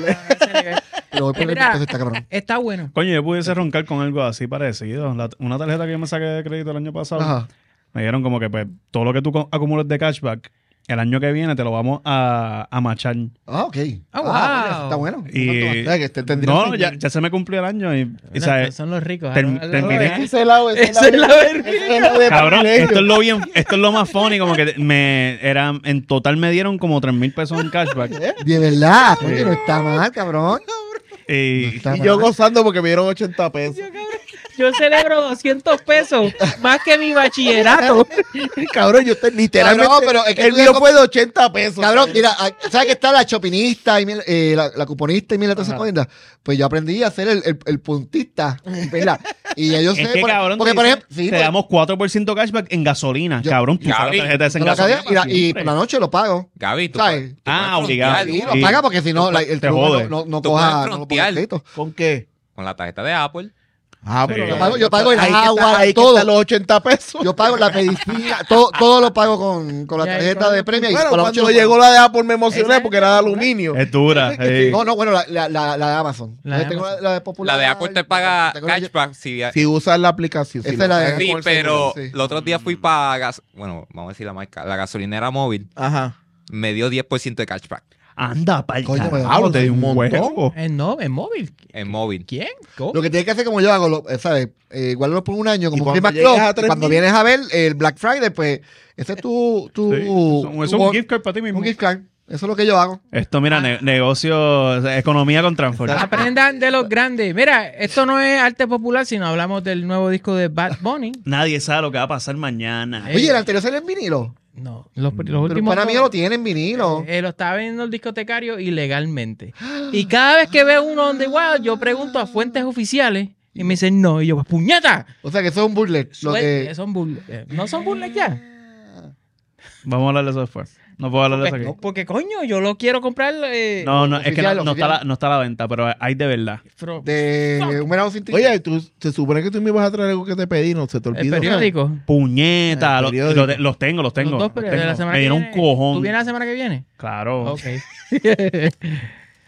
y lo voy por el Mira, pesos, está cabrón. Está bueno. Coño, yo pudiese roncar con algo así parecido. La- una tarjeta que yo me saqué de crédito el año pasado, Ajá. me dieron como que pues todo lo que tú co- acumules de cashback, el año que viene te lo vamos a, a machar. Ah, ok. Ah, bueno, wow. está bueno. Y- O sea, que este tendría No, seis ya, mil. ya se me cumplió el año y, y, No, ¿sabes? son los ricos. Term- ah, no, terminé- no, no, Ese lado, ese Esa es la verga. ese lado de Cabrón, privilegio. esto es lo bien, esto es lo más funny, como que me era, en total me dieron como tres mil pesos en cashback. De verdad, coño, no está mal, cabrón. Y Está Y yo mal. gozando porque me dieron ochenta pesos. Yo celebro doscientos pesos más que mi bachillerato. Cabrón, yo estoy literalmente. Cabrón, pero es que el tú ya mío comp- fue de ochenta pesos. Cabrón, mira, ah, ¿sabes que está la chopinista y miel- eh, la, la cuponista y mira todas esas Ajá. cosas? Pues yo aprendí a ser el, el, el puntista, ¿verdad? Y ya yo sé, es que por- cabrón, porque te, por dicen, ejemplo, sí, te por- damos cuatro por ciento cashback en gasolina. Yo- cabrón, tú usas la Gaby, tarjeta esa en por la gasolina. cadena, y, la- para y siempre. por la noche lo pago. Gaby, tú ¿Sabes? puedes- tú Ah, puedes obligado. frontear, Sí, Sí. lo paga porque si no, la- el Te truco jode. no, no, no Tú coja, puedes no lo ponga frontear. crédito. ¿Con qué? Con la tarjeta de Apple. Ah, Sí. pero Yo pago- yo pago el ahí que agua, está- ahí que todo. están los ochenta pesos. Yo pago la medicina, todo, todo lo pago con, con la Ya, tarjeta y de premio. y Bueno, por la noche cuando lo pago. llegó la de Apple me emocioné Esa- porque era de aluminio. Es dura. sí. No, no, bueno, la, la, la, la de Amazon. La de Yo tengo Amazon. la, la de Popular. La de Apple te paga tengo la- cashback si... Si usas la aplicación. si Esa lo es la de- pagas Sí, con el pero seguro, sí. los otros días fui para... Gas... Bueno, vamos a decir la marca. La gasolinera móvil Ajá. me dio diez por ciento de cashback Anda, pa'l Coño, carajo, hablo te de di un un montón. huevo. En, no, en móvil. en móvil. ¿Quién? ¿Cómo? Lo que tienes que hacer como yo hago, lo- eh, ¿sabes? Eh, guárdalo por un año, Y como cuando Christmas llegues Club, a y tres cuando mil. vienes a ver el Black Friday, pues ese es tu, tu, Sí, eso- eso es un gift card para ti mismo. un gift card. Eso es lo que yo hago. Esto, mira, ne- negocio, o sea, economía con transport. Aprendan de los grandes. Mira, esto no es arte popular, sino hablamos del nuevo disco de Bad Bunny. Nadie sabe lo que va a pasar mañana. Eh, Oye, el anterior sale en vinilo. No, los, los Pero últimos. para mí dos- lo tiene en vinilo. Eh, lo estaba vendiendo el discotecario ilegalmente. Y cada vez que veo uno donde igual, yo pregunto a fuentes oficiales y me dicen no. Y yo, pues puñeta. O sea que eso es un bootleg. Lo Suel- que... son burles. Eh, No son burles ya. Vamos a hablar de eso después. No puedo hablar de eso Porque, aquí. porque, coño, yo lo quiero comprar. Eh, No, no, es que oficial, no, no está oficial. la, no está a la venta, pero hay de verdad. fro- De un merado sin Oye, tú, se supone que tú me ibas a traer algo que te pedí, no se te el olvidó. periódico. Puñeta, El lo- periódico. lo de- los tengo, los tengo. Los dos los periódicos de la tengo. semana Me que dieron viene. un cojón. ¿Tú vienes la semana que viene? Claro. Ok.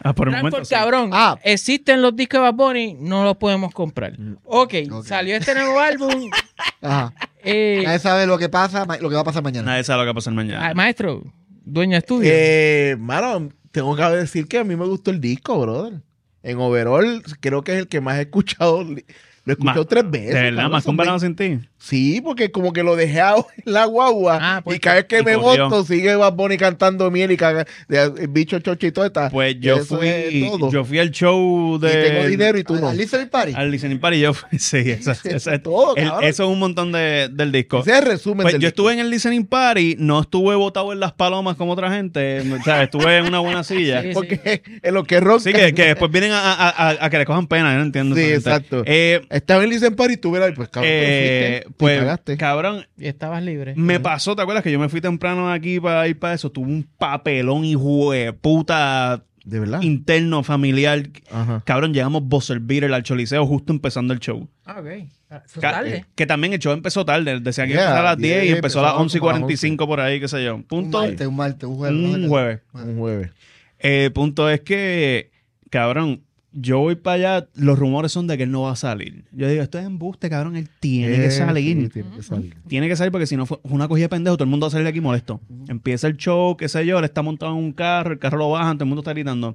Ah, por el Transform, momento sí. cabrón. Ah. Existen los discos de Bad Bunny, no los podemos comprar. Ok, Ok. salió este nuevo álbum. Ajá. eh, Nadie sabe lo que pasa, ma- lo que va a pasar mañana. Nadie sabe lo que va a pasar mañana. ah, maestro, dueño de estudio. Eh, mano, tengo que decir que a mí me gustó el disco, brother. En overall, creo que es el que más he escuchado. Lo he escuchado Ma- tres veces. De verdad, cabrón, más son comparado sin ti. Sí, porque como que lo dejé ahí en la guagua Ah, pues, y cada vez que y me corrió. monto sigue Bad Bunny cantando miel y caga, de, el bicho chocho y todo está. Pues yo Eso fui, es todo. yo fui al show de... Y tengo dinero y tú ¿Al- no. al listening party? Al listening party, yo fui, sí, eso, eso, Eso eso, es todo, el- cabrón. eso es un montón de, del disco. Ese es el resumen Pues del yo disco. estuve en el listening party, no estuve botado en las palomas como otra gente, o sea, estuve en una buena silla. Sí, Porque en lo que rock. Sí, que, que después vienen a, a- a- a que le cojan pena, yo no entiendo. Sí, esa gente. exacto. Eh, Estaba en Listen Party y tú verás, pues cabrón, eh, te fuiste y pues, cagaste. cabrón, Y estabas libre. me pasó, ¿te acuerdas que yo me fui temprano aquí para ir para eso? Tuve un papelón, hijo de puta, De verdad. interno, familiar. Ajá. Cabrón, llegamos Buzzer Beater al Choliseo justo empezando el show. Ah, ok. Ah, eso es Ca- tarde. Que también el show empezó tarde. Decía que Yeah, iba a empezar a las diez y diez, empezó a las empezaba once y como a las cuarenta y cinco por ahí, qué sé yo. Un Punto. martes, un martes, un jueves. Un jueves. Un jueves. Eh, punto es que, cabrón, yo voy para allá, los rumores son de que él no va a salir. Yo digo, esto es embuste, cabrón, él tiene que Eh, salir. sí, tiene que salir. Tiene que salir porque si no fue una cogida de pendejo, todo el mundo va a salir de aquí molesto. Empieza el show, qué sé yo, él está montado en un carro, el carro lo bajan, todo el mundo está gritando.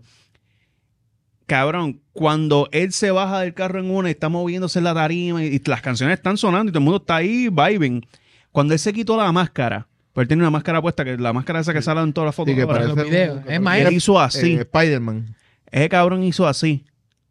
Cabrón, cuando él se baja del carro en una y está moviéndose en la tarima y, y las canciones están sonando y todo el mundo está ahí vibing. Cuando él se quitó la máscara, pues él tiene una máscara puesta, que la máscara esa que sale en todas las fotos. Sí, que ahora. parece los videos. un- Es un- más, Él hizo así. eh, Spider-Man. Ese cabrón hizo así.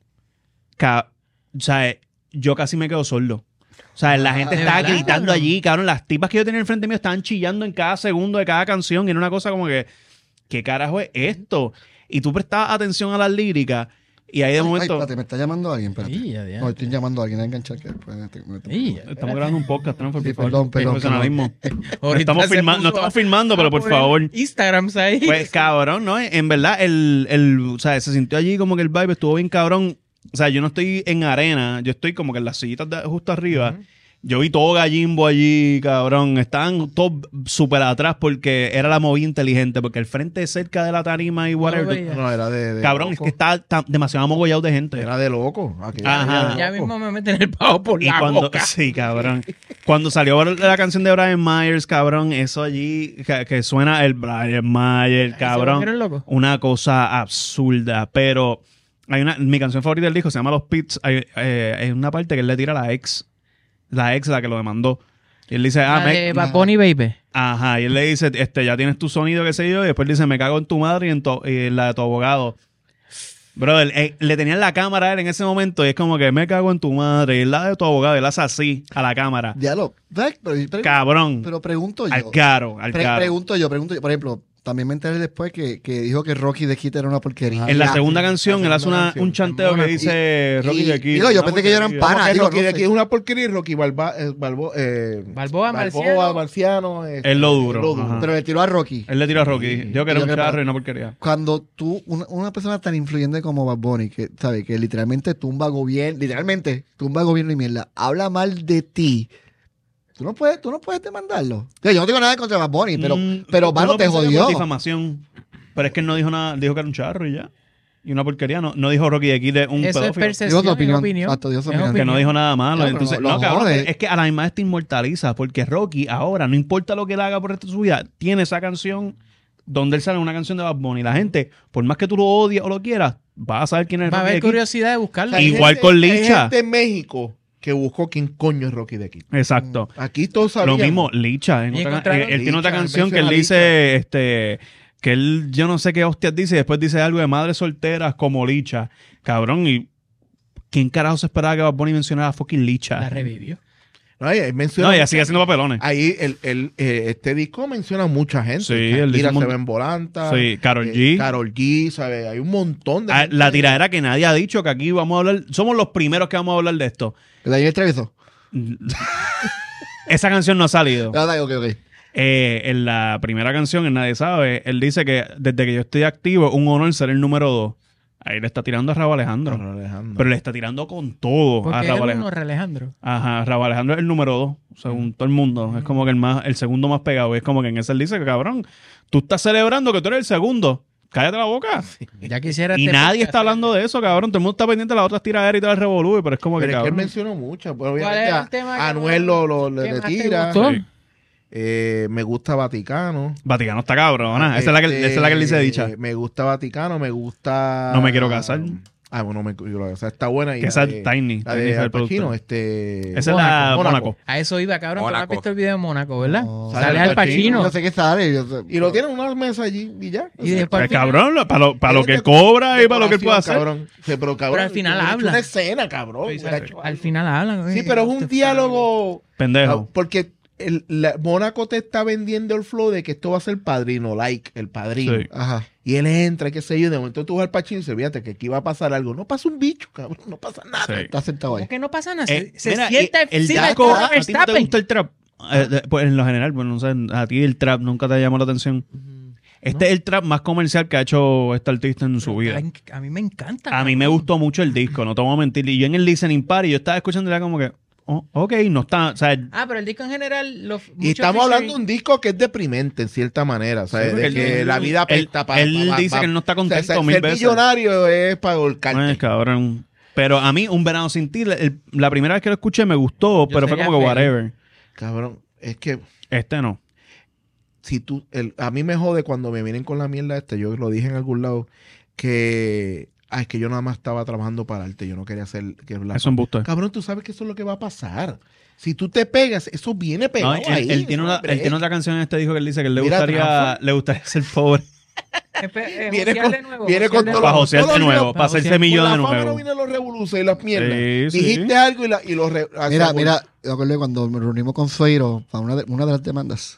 Ca- o sea, yo casi me quedo sordo. O sea, la gente ¿de estaba verdad, gritando cabrón? allí, cabrón. Las tipas que yo tenía enfrente mío estaban chillando en cada segundo de cada canción. Y era una cosa como que, ¿qué carajo es esto? Y tú prestabas atención a las líricas. Y ahí de Ay, momento... ay, espérate, me está llamando alguien, espérate. Sí, ya, ya. No, estoy llamando a alguien a enganchar que después me- me- me- Sí, Estamos grabando un podcast, Transfer, Sí, por favor. perdón, perdón, Profesionalismo. Ahorita estamos se filmando- no puso estamos a- filmando, pero a por poner favor. Instagrams ahí. Pues cabrón, ¿no? En verdad, el, el, o sea, se sintió allí como que el vibe estuvo bien cabrón. O sea, yo no estoy en arena, yo estoy como que en las sillitas de justo arriba. Yo vi todo gallimbo allí, cabrón. Estaban todos súper atrás porque era la movida inteligente, porque el frente cerca de la tarima y whatever. No lo veía. No, era de, de Cabrón, es loco. que está, está demasiado amogollado de gente. Era de loco. Aquello Ajá. era de Ya loco. mismo me meten el pavo por Y la cuando, boca. sí, cabrón. Cuando salió la canción de Brian Myers, cabrón, eso allí que, que suena el Brian Myers, ¿Se cabrón. volvieron locos? Una cosa absurda, pero hay una, mi canción favorita del disco se llama Los Pits. Hay, eh, hay una parte que él le tira a la ex, la ex la que lo demandó. Y él dice, ah, La me, de Bad Bunny Baby. ajá, y él le dice, este, ya tienes tu sonido, qué sé yo, y después dice, me cago en tu madre y en, tu- y en la de tu abogado. Brother, eh, le tenían la cámara a él en ese momento y es como que me cago en tu madre y la de tu abogado, y él hace así a la cámara. Diablo. ¿Sabes? Pero, pero- Cabrón. pero pregunto yo. Al caro, al Pre- caro. pregunto yo, pregunto yo. Por ejemplo, también me enteré después que, que dijo que Rocky de Kid era una porquería. En la Ya. segunda canción, la él hace segunda una- canción. un chanteo que Y- dice y- Rocky de aquí. digo, yo Una pensé que ellos eran porquería. panas. Porque digo, Rocky no de sé. aquí es una porquería y Rocky Balba, eh, Balbo, eh, Balboa, Marciano. Marciano. este, Es lo duro, ajá. Pero le tiró a Rocky. Él le tiró a Rocky. Yo que era yo un que- charro y una porquería. Cuando tú, una, una persona tan influyente como Bad Bunny, que sabe que literalmente tumba gobierno, literalmente tumba gobierno y mierda, habla mal de ti. Tú no puedes, tú no puedes demandarlo. Digo, yo no digo nada contra Bad Bunny, pero, Mm, pero tú mano, no te piensas que jodió. por difamación. Pero es que él no dijo nada, dijo que era un charro y ya. Y una porquería. No, no dijo Rocky de aquí de un Eso es pedófilo. Digo percepción, tu es opinión. opinión. Exacto, dio su Es opinión. Que no dijo nada malo. No, pero Entonces, lo no, cabrón, jode. es que a la misma vez te inmortaliza. Porque Rocky ahora, no importa lo que él haga por el resto de su vida, tiene esa canción donde él sale en una canción de Bad Bunny. La gente, por más que tú lo odies o lo quieras, va a saber quién es Va a Rocky de haber aquí. curiosidad de buscarlo. Hay Igual gente- con Hay Licha. gente en México que buscó quién coño es Rocky de aquí. Exacto. Aquí todos Lo sabían. mismo, Licha. En Y otra- encontraron él, él tiene otra Licha, canción que él menciona dice, este, que él, yo no sé qué hostias dice, y después dice algo de madres solteras como Licha. Cabrón, y ¿quién carajo se esperaba que Bad Bunny mencionara a fucking Licha? La revivió. No, ahí, ahí menciona No, ella sigue haciendo papelones. Ahí el, el, eh, este disco menciona a mucha gente. Sí, él dice Shakira un se mon- ve en volanta. Sí, Karol eh, G. Karol G, ¿sabes? Hay un montón de Ah, gente. La tiradera que nadie ha dicho, que aquí vamos a hablar, somos los primeros que vamos a hablar de esto. Daniel Treviso. Esa canción no ha salido. Ah, ok, ok. Eh, en la primera canción, en Nadie Sabe, él dice que desde que yo estoy activo, es un honor ser el número dos. Ahí le está tirando a Rauw Alejandro. No, no, Alejandro. Pero le está tirando con todo a Porque Rauw es Alejandro. uno, Alejandro. Ajá, Rauw Alejandro es el número dos, según todo el mundo. Es como que el más, el segundo más pegado. Y es como que en ese él dice que, cabrón, tú estás celebrando que tú eres el segundo. Cállate la boca. Ya quisiera. Y este nadie podcast. está hablando de eso, cabrón. Todo el mundo está pendiente de las otras tiraderas y todo el revolú, pero es como Pero que, es que él cabrón. mencionó muchas. Pues, ¿Cuál obviamente era el a- tema que Anuel lo, lo, ¿Qué le más te tira. gustó? Sí. Eh, me gusta Vaticano. Vaticano está cabrón. Esa es la que, Este, esa es la que él dice dicha. Me gusta Vaticano, me gusta. No me quiero casar. Ah, bueno, me quiero casar. Está buena. Y Que la esa de- es Tiny. La Tiny de es el Al Pacino, productor. este. Esa es la Mónaco. Mónaco. A eso iba, cabrón. ¿Tú no has Mónaco. visto el video de Mónaco, verdad? No. Sale Sale Al Al Pacino. Pacino. Yo sé que sale. Yo sé- Y lo tienen en una mesa allí y ya. Y después al Pues, final- cabrón, para lo, para lo que Tiene cobra y para lo que él puede hacer. Cabrón. Sí, pero, cabrón, Pero al final hubiera hecho habla. una escena, cabrón. Sí, hubiera sí. hecho Al algo. final hablan. Sí, pero es un diálogo. Pendejo. Ah, Porque el, la- Mónaco te está vendiendo el flow de que esto va a ser padrino, like, el padrino. Sí. Ajá. Y él entra, qué sé yo, y de momento tú vas al Pacino y dices, fíjate que aquí va a pasar algo. No pasa un bicho, cabrón, no pasa nada. Sí. Está sentado ahí. ¿Cómo que no pasa nada? Eh, Se, se mira, sienta el, el encima del disco, carro ¿a ti no te Verstappen. gusta el trap? Eh, de- pues en lo general, bueno, no sé, a ti el trap nunca te llamó la atención. Este es el trap más comercial que ha hecho este artista en su vida. A mí me encanta. A mí me gustó mucho el disco, no te voy a mentir. Y yo en el listening party, yo estaba escuchando y era como que, oh, ok, no está, o sea, Ah, pero el disco en general. Los, Y muchos estamos hablando de featuring- un disco que es deprimente en cierta manera, ¿sabes? Sí, porque de que él- la vida él- apesta para. él dice que él no está contento ser, mil ser veces. millonario es para golcarte. ay, cabrón. Pero a mí, Un Verano Sin Ti, el- la primera vez que lo escuché me gustó, pero fue sería como que feliz. whatever. Cabrón, es que Este no. si tú, el, a mí me jode cuando me vienen con la mierda esta, yo lo dije en algún lado, que, ah, es que yo nada más estaba trabajando para arte, yo no quería hacer, que la- Eso es un busto. Cabrón, tú sabes que eso es lo que va a pasar. Si tú te pegas, eso viene No, pegado él, ahí. él tiene eso una, no hay él tiene break. otra canción en este disco que él dice que él le Mira, gustaría, Transform. le gustaría ser pobre. Espe- eh, Viene josear con- de nuevo, viene josear con de todo- Para nuevo. josear de todos nuevo, los- para hacerse Con millón Con de la fama no nuevo. vienen los revoluciones y las mierdas. Sí, sí. Dijiste algo y, la, y los... re- Mira, hace- mira, me acuerdo cuando me reunimos con Sueiro para una de, una de las demandas.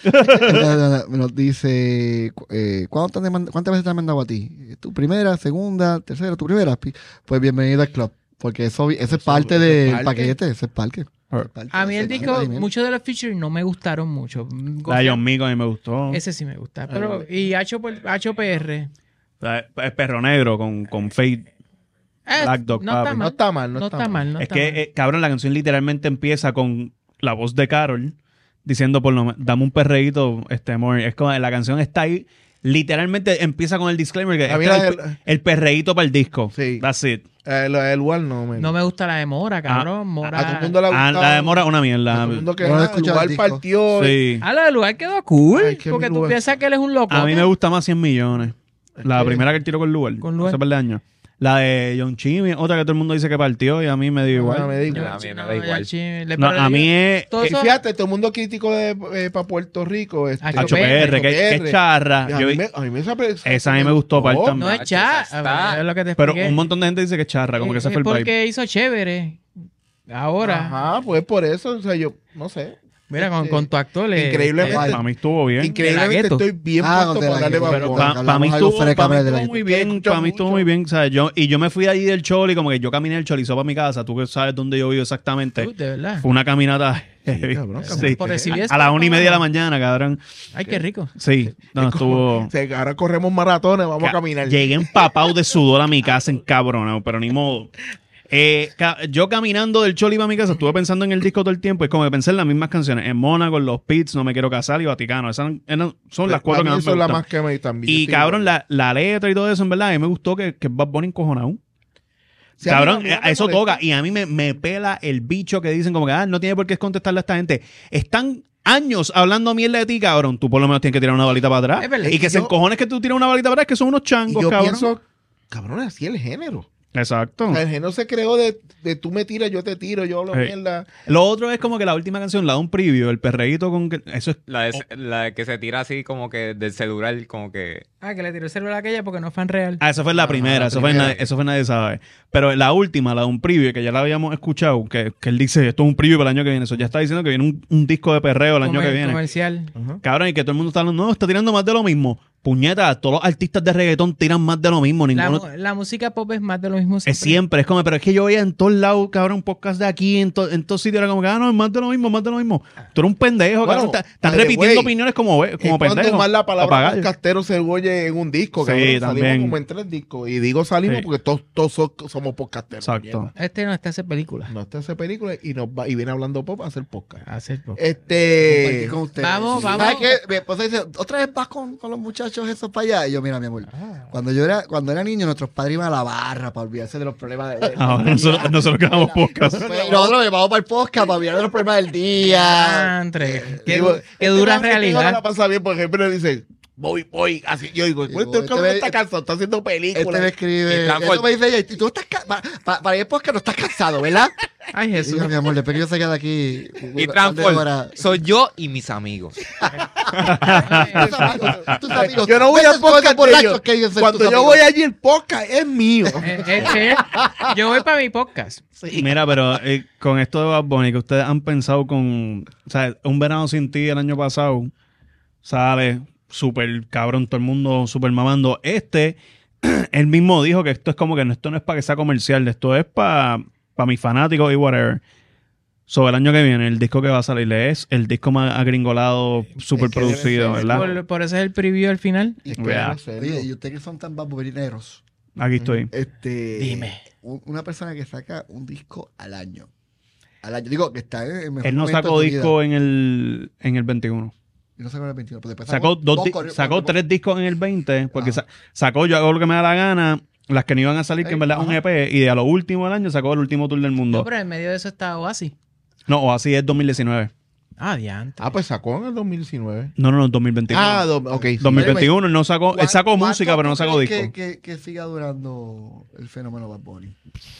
Me nos dice, eh, ¿cuántas, demanda- ¿cuántas veces te han mandado a ti? ¿Tu primera, segunda, tercera, tu primera? Pi- Pues bienvenido al club. Porque eso, eso es Eso- parte eso es del parte. paquete, ese es parte. parte A mí de el ese disco, paquete. muchos de los features no me gustaron mucho. La de John Mico a mí me gustó. Ese sí me gusta. Pero, y H P R. La- Es Perro Negro con, con Fate. Eh, Black Dog no está Papi. No mal. está mal, no, No está mal, no es está que, mal. eh, cabrón, la canción literalmente empieza con la voz de Carol diciendo, por lo menos, dame un perreíto, este amor. Es como la canción está ahí, literalmente empieza con el disclaimer que A mí este la es el, del- el perreíto para el disco. Sí. That's it. Eh, lo- el Wall no me... No me gusta la de Mora, cabrón. Mora. A todo el mundo le ha Ah, gustado. la demora una A mierda. todo el mundo que Yo no he ah, escuchado el Wall el disco. partió. Sí. Ah, la del lugar quedó cool. Ay, que porque mi tú lugar- piensas que él es un loco. A mí me gusta más cien millones. La que- primera que él tiró con Lugar. Con Lugar. Hace par de años. La de John Chimmy, otra que todo el mundo dice que partió y a mí me dio igual. Ah, me da igual. A mí me da igual. No, a mí es Todo Y eso- fíjate, todo el mundo crítico de, eh, para Puerto Rico. Este, H H P R, que, que es charra. Y a Yo mí vi- me- a mí me sabe- Esa a mí me gustó, par también. No es Macho, cha. esa está- Es lo que te pero expliqué. un montón de gente dice que es charra, como que ese Es fue el vibe. porque hizo chévere. Ahora. Ajá, pues por eso, o sea, yo no sé. Mira, con, Este, con tu actor. le- increiblemente- le- Para mí estuvo bien. Increíblemente gueto. estoy bien Ah, puesto de la para darle gueto. Bad Pero Bunny. para hablamos mí algo estuvo, fuera de pa' mí cámara de la estuvo muy guitarra. bien, Escucho para mí estuvo mucho. muy bien. O sea, yo, y yo me fui allí del Choli, como que yo caminé el Cholizo para mi casa, tú que sabes dónde yo vivo exactamente. Uh, de verdad. Fue una caminata heavy. cabrón, Sí. cabrón. Por recibir A eso, las una y media de la cabrón. mañana, cabrón. Ay, qué rico. Sí, no, estuvo... O sea, ahora corremos maratones, vamos a caminar. Llegué empapado de sudor a mi casa en cabrón, pero ni modo. Eh, ca- yo caminando del Choli para mi casa estuve pensando en el disco todo el tiempo. Es como que pensé en las mismas canciones. En Mónaco, en Los Pits, No Me Quiero Casar y Vaticano. Esas eran- son las cuatro que Para mí más me eso es la gustan. más que me también. Y Yo cabrón, estoy- la, la letra y todo eso, en verdad, a mí me gustó que, que Bad Bunny encojonado. Sí, a mí Cabrón, no- a mí no eh, me eso molesta. toca. Y a mí me, me pela el bicho que dicen como que ah, no tiene por qué contestarle a esta gente. Están años hablando mierda de ti, cabrón. Tú por lo menos tienes que tirar una balita para atrás. Es verdad. Y que se Yo- encojones que tú tiras una balita para atrás, que son unos Y changos, yo cabrón. pienso, cabrón, así es el género. Exacto. O sea, el género se creó de, de tú me tiras, yo te tiro, yo hablo Sí. mierda. Lo otro es como que la última canción, la de un preview, el perreíto con que. Eso es. La, de- la que se tira así como que del celular, como que... Ah, que le tiró el celular a aquella porque no es fan real. Ah, esa fue la Ah, primera, la eso, Fue primera. nadie, eso fue nadie sabe. Pero la última, la de un preview, que ya la habíamos escuchado, que, que él dice, esto es un preview para el año que viene. Eso ya está diciendo que viene un, un disco de perreo el año Comer- que viene. Comercial. Cabrón, y que todo el mundo está hablando, no, está tirando más de lo mismo. Puñeta, todos los artistas de reggaetón tiran más de lo mismo. La, Ninguno. mu- la música pop es más de lo mismo. Es siempre, es como, pero es que yo veía en todos lados, cabrón, podcast de aquí, en, to- en todos sitios, era como que, ah, no, es más de lo mismo, más de lo mismo. Tú eres un pendejo, Bueno, cabrón. Está- Están by the repitiendo way, opiniones como, como Es cuando pendejos. más la palabra Papagayo. podcastero se oye en un disco, Sí, cabrón. también. Salimos como en tres discos. Y digo salimos Sí. porque todos, todos so- somos podcasteros. Exacto. mierda. Este no está hace película. No está hace película y nos va, y viene hablando pop a hacer podcast. Hacer pop. Este. Compartir con ustedes. Vamos, vamos. ¿Sabes qué? Mi esposa dice, otra vez vas con, con los muchachos. muchachos esos para allá. Y yo, mira, mi amor, cuando yo era, cuando era niño, nuestros padres iban a la barra para olvidarse de los problemas de, de- Ahora nosotros, nosotros grabamos podcast. Y nosotros llevamos para el podcast para olvidarnos de los problemas del día. Andre, qué, Digo, qué este dura no- este no realidad. la pasa bien, por ejemplo, le dice, voy, voy, así. Yo digo, Digo, este este cabrón ve- está cansado, está haciendo películas. Este me escribe. Y Stanford- Eso me dice ella, y tú estás ca- para, para, para ir al podcast no estás cansado, ¿verdad? Ay, Y Jesús. yo, mi amor, después que yo se quede aquí. Y ¿cuántas Transform, horas? soy yo y mis amigos. Tus amigos, tus amigos. Yo no voy Esos al podcast cosas de borrachos ellos. que ellos son Cuando tus yo amigos. voy allí, el podcast es mío. Eh, eh, eh, yo voy para mi podcast. Mira, pero eh, con esto de Bad Bunny, que ustedes han pensado con... O sea, Un Verano Sin Ti el año pasado sale súper cabrón, todo el mundo súper mamando. Este, él mismo dijo que esto es como que no, esto no es para que sea comercial, esto es para mis fanáticos y whatever. Sobre el año que viene, el disco que va a salir es el disco más agringolado, súper Es que debe producido, ser, ¿verdad? Por, por eso es el preview al final. Es que Vea. debe serlo. Oye, y ustedes que son tan barberineros, Aquí estoy. este. Dime. un- Una persona que saca un disco al año. Al año. Digo, que está en el mejor Él no momento sacó de su vida. disco en el, en el veintiuno. Y no sacó en el veintiuno. Pero después Sacó, dos di- corri- sacó corri- tres discos en el veinte, porque Ajá. sa- sacó Yo Hago Lo Que Me Da La Gana, las que no iban a salir, que en verdad es un Ajá. E P, y a lo último del año sacó el último tour del No, mundo. pero en medio de eso está Oasis. No, o así es dos mil diecinueve. Ah, diante. Ah, pues sacó en el dos mil diecinueve. No, no, no, dos mil veintiuno. Ah, do- ok. sí. dos mil veintiuno, él no sacó, él ¿Cuán- sacó cuánto música, pero no tú sacó crees disco. Que, que, que siga durando el fenómeno Bad Bunny.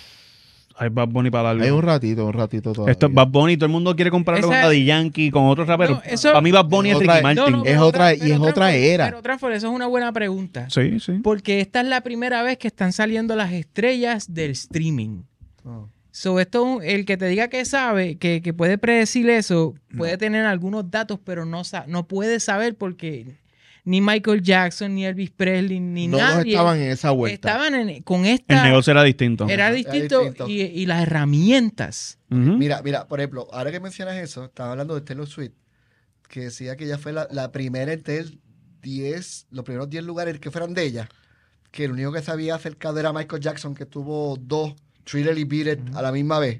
Hay Bad Bunny para Hay darle. un ratito, un ratito todavía. Esto es Bad Bunny, todo el mundo quiere compararlo Esa- con Daddy Yankee, con otros raperos. No, eso- Para mí Bad Bunny es Otra- Ricky Martin. no, Es otra- y es otra Transform, era. Pero Transform, eso es una buena pregunta. Sí, sí. Porque esta es la primera vez que están saliendo las estrellas del streaming. Oh. So, esto, el que te diga que sabe, que, que puede predecir eso, puede tener algunos datos, pero no, sa- no puede saber porque ni Michael Jackson, ni Elvis Presley, ni No nadie estaban en esa vuelta. estaban en- con El esta... negocio era distinto. Era Era distinto, distinto. Y, y las herramientas. Ujú. Mira, mira, por ejemplo, ahora que mencionas eso, estaba hablando de Taylor Swift, que decía que ella fue la, la primera entre el diez, los primeros diez lugares que fueran de ella, que el único que sabía acercado era Michael Jackson, que tuvo dos Thriller y Beat It a la misma vez.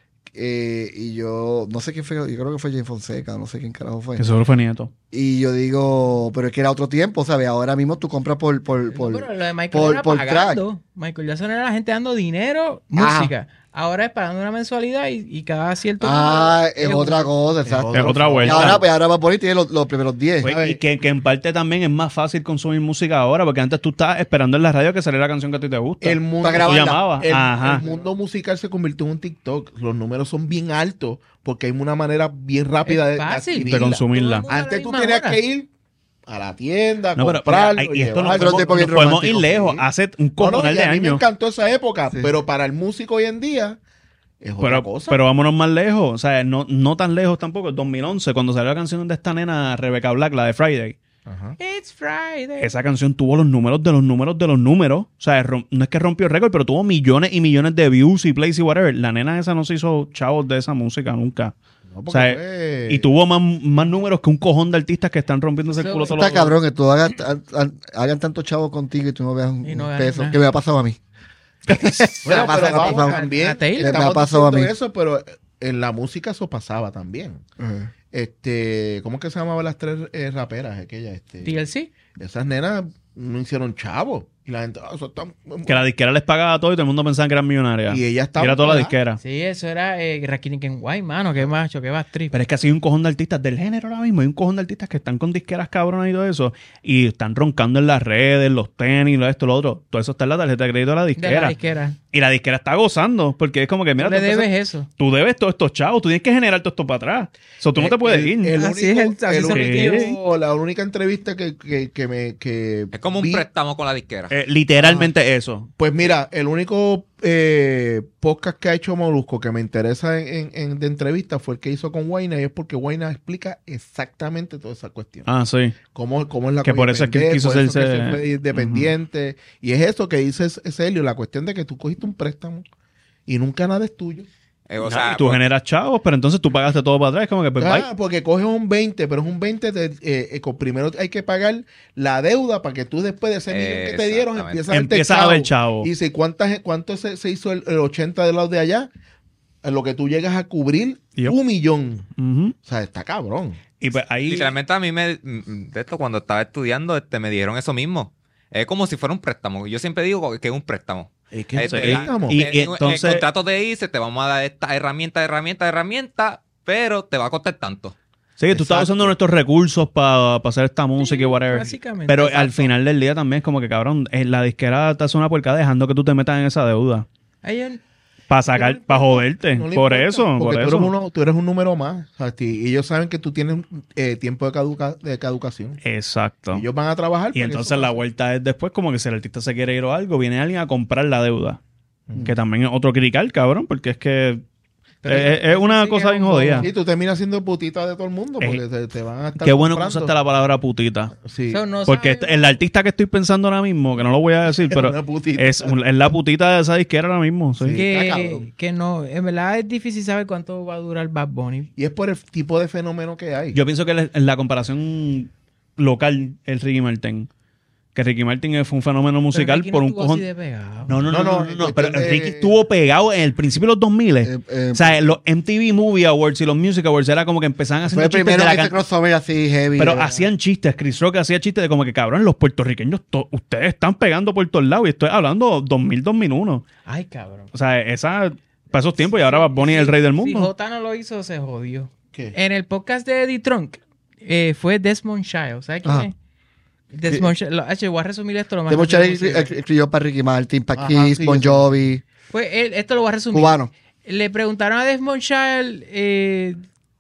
Eh, y yo, no sé quién fue, yo creo que fue Jane Fonseca, no sé quién carajo fue. Que seguro fue Nieto. Y yo digo, pero es que era otro tiempo, ¿sabes? Ahora mismo tú compras por... por, por No, pero lo de Michael por- era por pagando. Michael Jackson era la gente dando dinero, Ajá. música. Ahora es pagando una mensualidad y, y cada cierto... ah, número es otra cosa, exacto. Es otra Y vuelta. ahora, pues ahora Bad Bunny tiene los, los primeros diez. Pues, y que, que en parte también es más fácil consumir música ahora, porque antes tú estabas esperando en la radio que saliera la canción que a ti te gusta. El mundo, Para Tú grabarla. llamabas. el, Ajá. el mundo musical se convirtió en un TikTok. Los números son bien altos porque hay una manera bien rápida Es de, de fácil. adquirirla. De consumirla. Todo el mundo a la Antes tú misma tenías hora. que ir a la tienda, No, pero comprarlo, y esto no, llevarlo. Pero tipo podemos, bien nos podemos ir romántico. lejos. Sí. Hace un No, no, cojonal y de a mí me años. encantó esa época, Sí. pero para el músico hoy en día es otra Pero, cosa. pero vámonos más lejos. O sea, no, no tan lejos tampoco. dos mil once, cuando salió la canción de esta nena, Rebecca Black, la de Friday. Ajá. It's Friday. Esa canción tuvo los números de los números de los números. O sea, rom- no es que rompió el récord, pero tuvo millones y millones de views y plays y whatever. La nena esa no se hizo chavos de esa música nunca. No, O porque sea, fue- y tuvo más, más números que un cojón de artistas que están rompiéndose el Eso culo todos Está los cabrón que tú hagas, ha- ha- hagan tanto chavo contigo y tú no veas un, Y no un veas peso. nada. Que me ha pasado a mí. Bueno, Me pasa, pero me vamos, pasa. también A Taylor. Me ha estamos pasado a diciendo mí. eso, pero en la música eso pasaba también. Ajá. Este, ¿cómo es que se llamaban las tres eh, raperas aquellas? Este, T L C. esas nenas no hicieron chavo. Y la gente, ah, eso está- Que la disquera les pagaba todo y todo el mundo pensaba que eran millonarias. Y ella Y estaba era toda la pagada. disquera. Sí, eso era eh, Rakim Kenway, mano. Qué macho, qué bastrip. Pero es que así hay un cojón de artistas del género ahora mismo. Hay un cojón de artistas que están con disqueras cabronas y todo eso. Y están roncando en las redes, los tenis, lo esto, lo otro. Todo eso está en la tarjeta de crédito de la De disquera. la disquera. Y la disquera está gozando. Porque es como que, mira, Tú le tú, empiezas- debes eso. tú debes todos estos chavos. Tú tienes que generar todo esto para atrás. O sea, tú no te puedes el, ir. el Así único- es, así el se único- requiere. la única entrevista que, que, que me que Es como un vi, préstamo con la disquera. Eh, literalmente eso. pues mira, el único eh, podcast que ha hecho Molusco que me interesa en, en- en- de entrevista fue el que hizo con Wayna, y es porque Wayna explica exactamente toda esa cuestión. Ah, sí. Cómo, cómo es la Que por eso es que él codependencia, quiso por eso hacerse- es que se fue independiente. Y es eso que dice Celio, la cuestión de que tú cogiste un préstamo y nunca nada es tuyo. Eh, o Ah, sea, y tú pues, generas chavos, pero entonces tú pagaste todo para atrás. Es como que, pues, Ah, bye. porque coges un veinte, pero es un veinte, de, eh, eh, con- primero hay que pagar la deuda para que tú después de ese millón que te dieron Exactamente. empiezas a verte Empiezas a ver chavo. Y dice, ¿cuántas, ¿cuánto se, se hizo el, el ochenta del lado de allá? En lo que tú llegas a cubrir Yep. un millón. Ujú. O sea, está cabrón. Y pues ahí... Literalmente a mí me, de esto cuando estaba estudiando, este, me dijeron eso mismo. Es como si fuera un préstamo. Yo siempre digo que es un préstamo. Es que Este, sí, estamos. y- en- en entonces- el contrato te dice, te vamos a dar esta herramienta, herramienta, herramienta, pero te va a costar tanto. Sí, que tú estás Exacto. usando nuestros recursos para hacer esta música y whatever. Básicamente. Pero Exacto. al final del día también es como que, cabrón, eh, la disquera te hace una puerca dejando que tú te metas en esa deuda. Ellos- Para sacar, No le para importa, joderte. no le por importa, eso, por porque tú eso. eres, uno, tú eres un número más. O sea, ti- y ellos saben que tú tienes eh, tiempo de, caduca, de caducación. Exacto. Y ellos van a trabajar. Y para que entonces eso la pase. vuelta es después como que si el artista se quiere ir o algo, viene alguien a comprar la deuda. Que también es otro critical, cabrón, porque es que Pero es, eso- es una sí que cosa es bien un jodida. Sí, tú terminas siendo putita de todo el mundo porque Eh, te, te van a estar Qué bueno que comprando. usaste la palabra putita. Sí. So, no Porque saben- el artista que estoy pensando ahora mismo, que no lo voy a decir, pero una putita. es, un- es la putita de esa disquera ahora mismo. Sí. Sí. está que, cabrón. que no, en verdad es difícil saber cuánto va a durar Bad Bunny. Y es por el tipo de fenómeno que hay. Yo pienso que la- en la comparación local, el Ricky Martin. Que Ricky Martin fue un fenómeno musical Pero Ricky por no un estuvo cojón. así de pegado. No, no, no, No, no, no, no, en no, pero cuestión de- Ricky estuvo pegado en el principio de los dos mil. Eh, eh, O sea, los M T V Movie Awards y los Music Awards era como que empezaban fue haciendo el chistes primero de la que hizo can- crossover así heavy. Pero de- hacían chistes, Chris Rock hacía chistes de como que cabrón, los puertorriqueños, to- ustedes están pegando por todos lados y estoy hablando dos mil, dos mil uno. Ay, cabrón. O sea, esa, para esos tiempos y ahora Bad Bunny es el rey del Si mundo. Jota no lo hizo, se jodió. ¿Qué? En el podcast de Eddie Trunk eh, fue Desmond Child. ¿Sabes quién Ajá. es? Desmond Child. Lo- H, voy a resumir esto lo más De mucha rápido gente posible. escribió para Ricky Martin, para Ajá, Kiss, sí, Bon yo sé. Jovi, Pues él- esto lo voy a resumir. cubano. Le preguntaron a Desmond Child eh,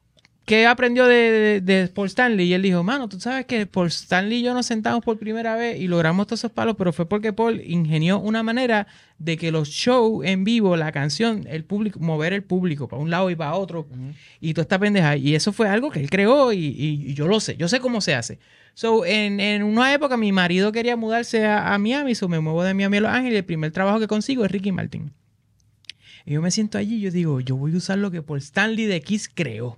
qué aprendió de, de, de Paul Stanley. Y él dijo, mano, tú sabes que Paul Stanley y yo nos sentamos por primera vez y logramos todos esos palos, pero fue porque Paul ingenió una manera de que los shows en vivo, la canción, el público, mover el público para un lado y para otro, y toda esta pendeja. Y eso fue algo que él creó y, y- y yo lo sé, yo sé cómo se hace. So, en, en una época mi marido quería mudarse a, a Miami, so me muevo de Miami a Los Ángeles y el primer trabajo que consigo es Ricky Martin. Y yo me siento allí y yo digo, yo voy a usar lo que Paul Stanley de Kiss creó.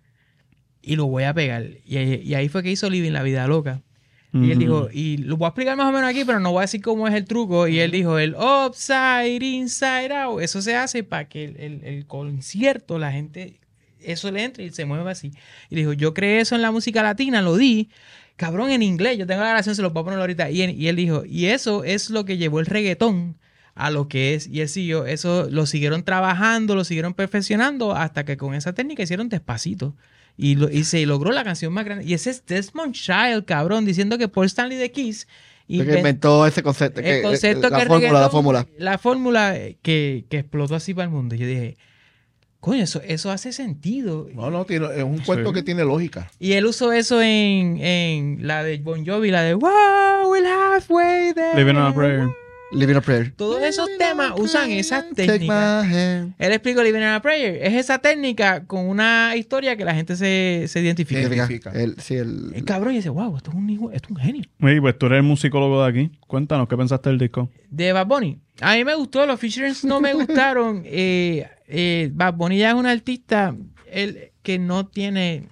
Y lo voy a pegar. Y, y ahí fue que hizo Living la Vida Loca. Y él dijo, y lo voy a explicar más o menos aquí, pero no voy a decir cómo es el truco. Y él dijo, el upside, inside out. Eso se hace para que el, el- el concierto, la gente, eso le entre y se mueva así. Y dijo, yo creé eso en la música latina, lo di. Cabrón, en inglés. Yo tengo la grabación, se lo puedo poner ahorita. Y, en- y él dijo, y eso es lo que llevó el reggaetón a lo que es. Y él siguió, eso lo siguieron trabajando, lo siguieron perfeccionando hasta que con esa técnica hicieron Despacito. Y, lo- y se logró la canción más grande. Y ese es Desmond Child, cabrón, diciendo que Paul Stanley de Kiss Fue que inven- inventó ese concepto. que- el concepto la que el fórmula, la reggaetón- fórmula. la fórmula que, que explotó así para el mundo. Y yo dije, coño, eso, eso hace sentido. No, no, tiene, es un cuento Sí. que tiene lógica. Y él usó eso en, en la de Bon Jovi, la de Wow, we're halfway there. Living on a Prayer. Living a Prayer. Todos esos temas usan esas Take técnicas. my hand. Él explicó Living on a Prayer. Es esa técnica con una historia que la gente se, se identifica. Identifica. El, sí, el, El cabrón y dice, wow, esto es un hijo, esto es un genio. Oye, pues tú eres el musicólogo de aquí. Cuéntanos, ¿qué pensaste del disco? De Bad Bunny. A mí me gustó, los featurings no me gustaron. Eh, eh, Bad Bunny ya es un artista él, que no tiene...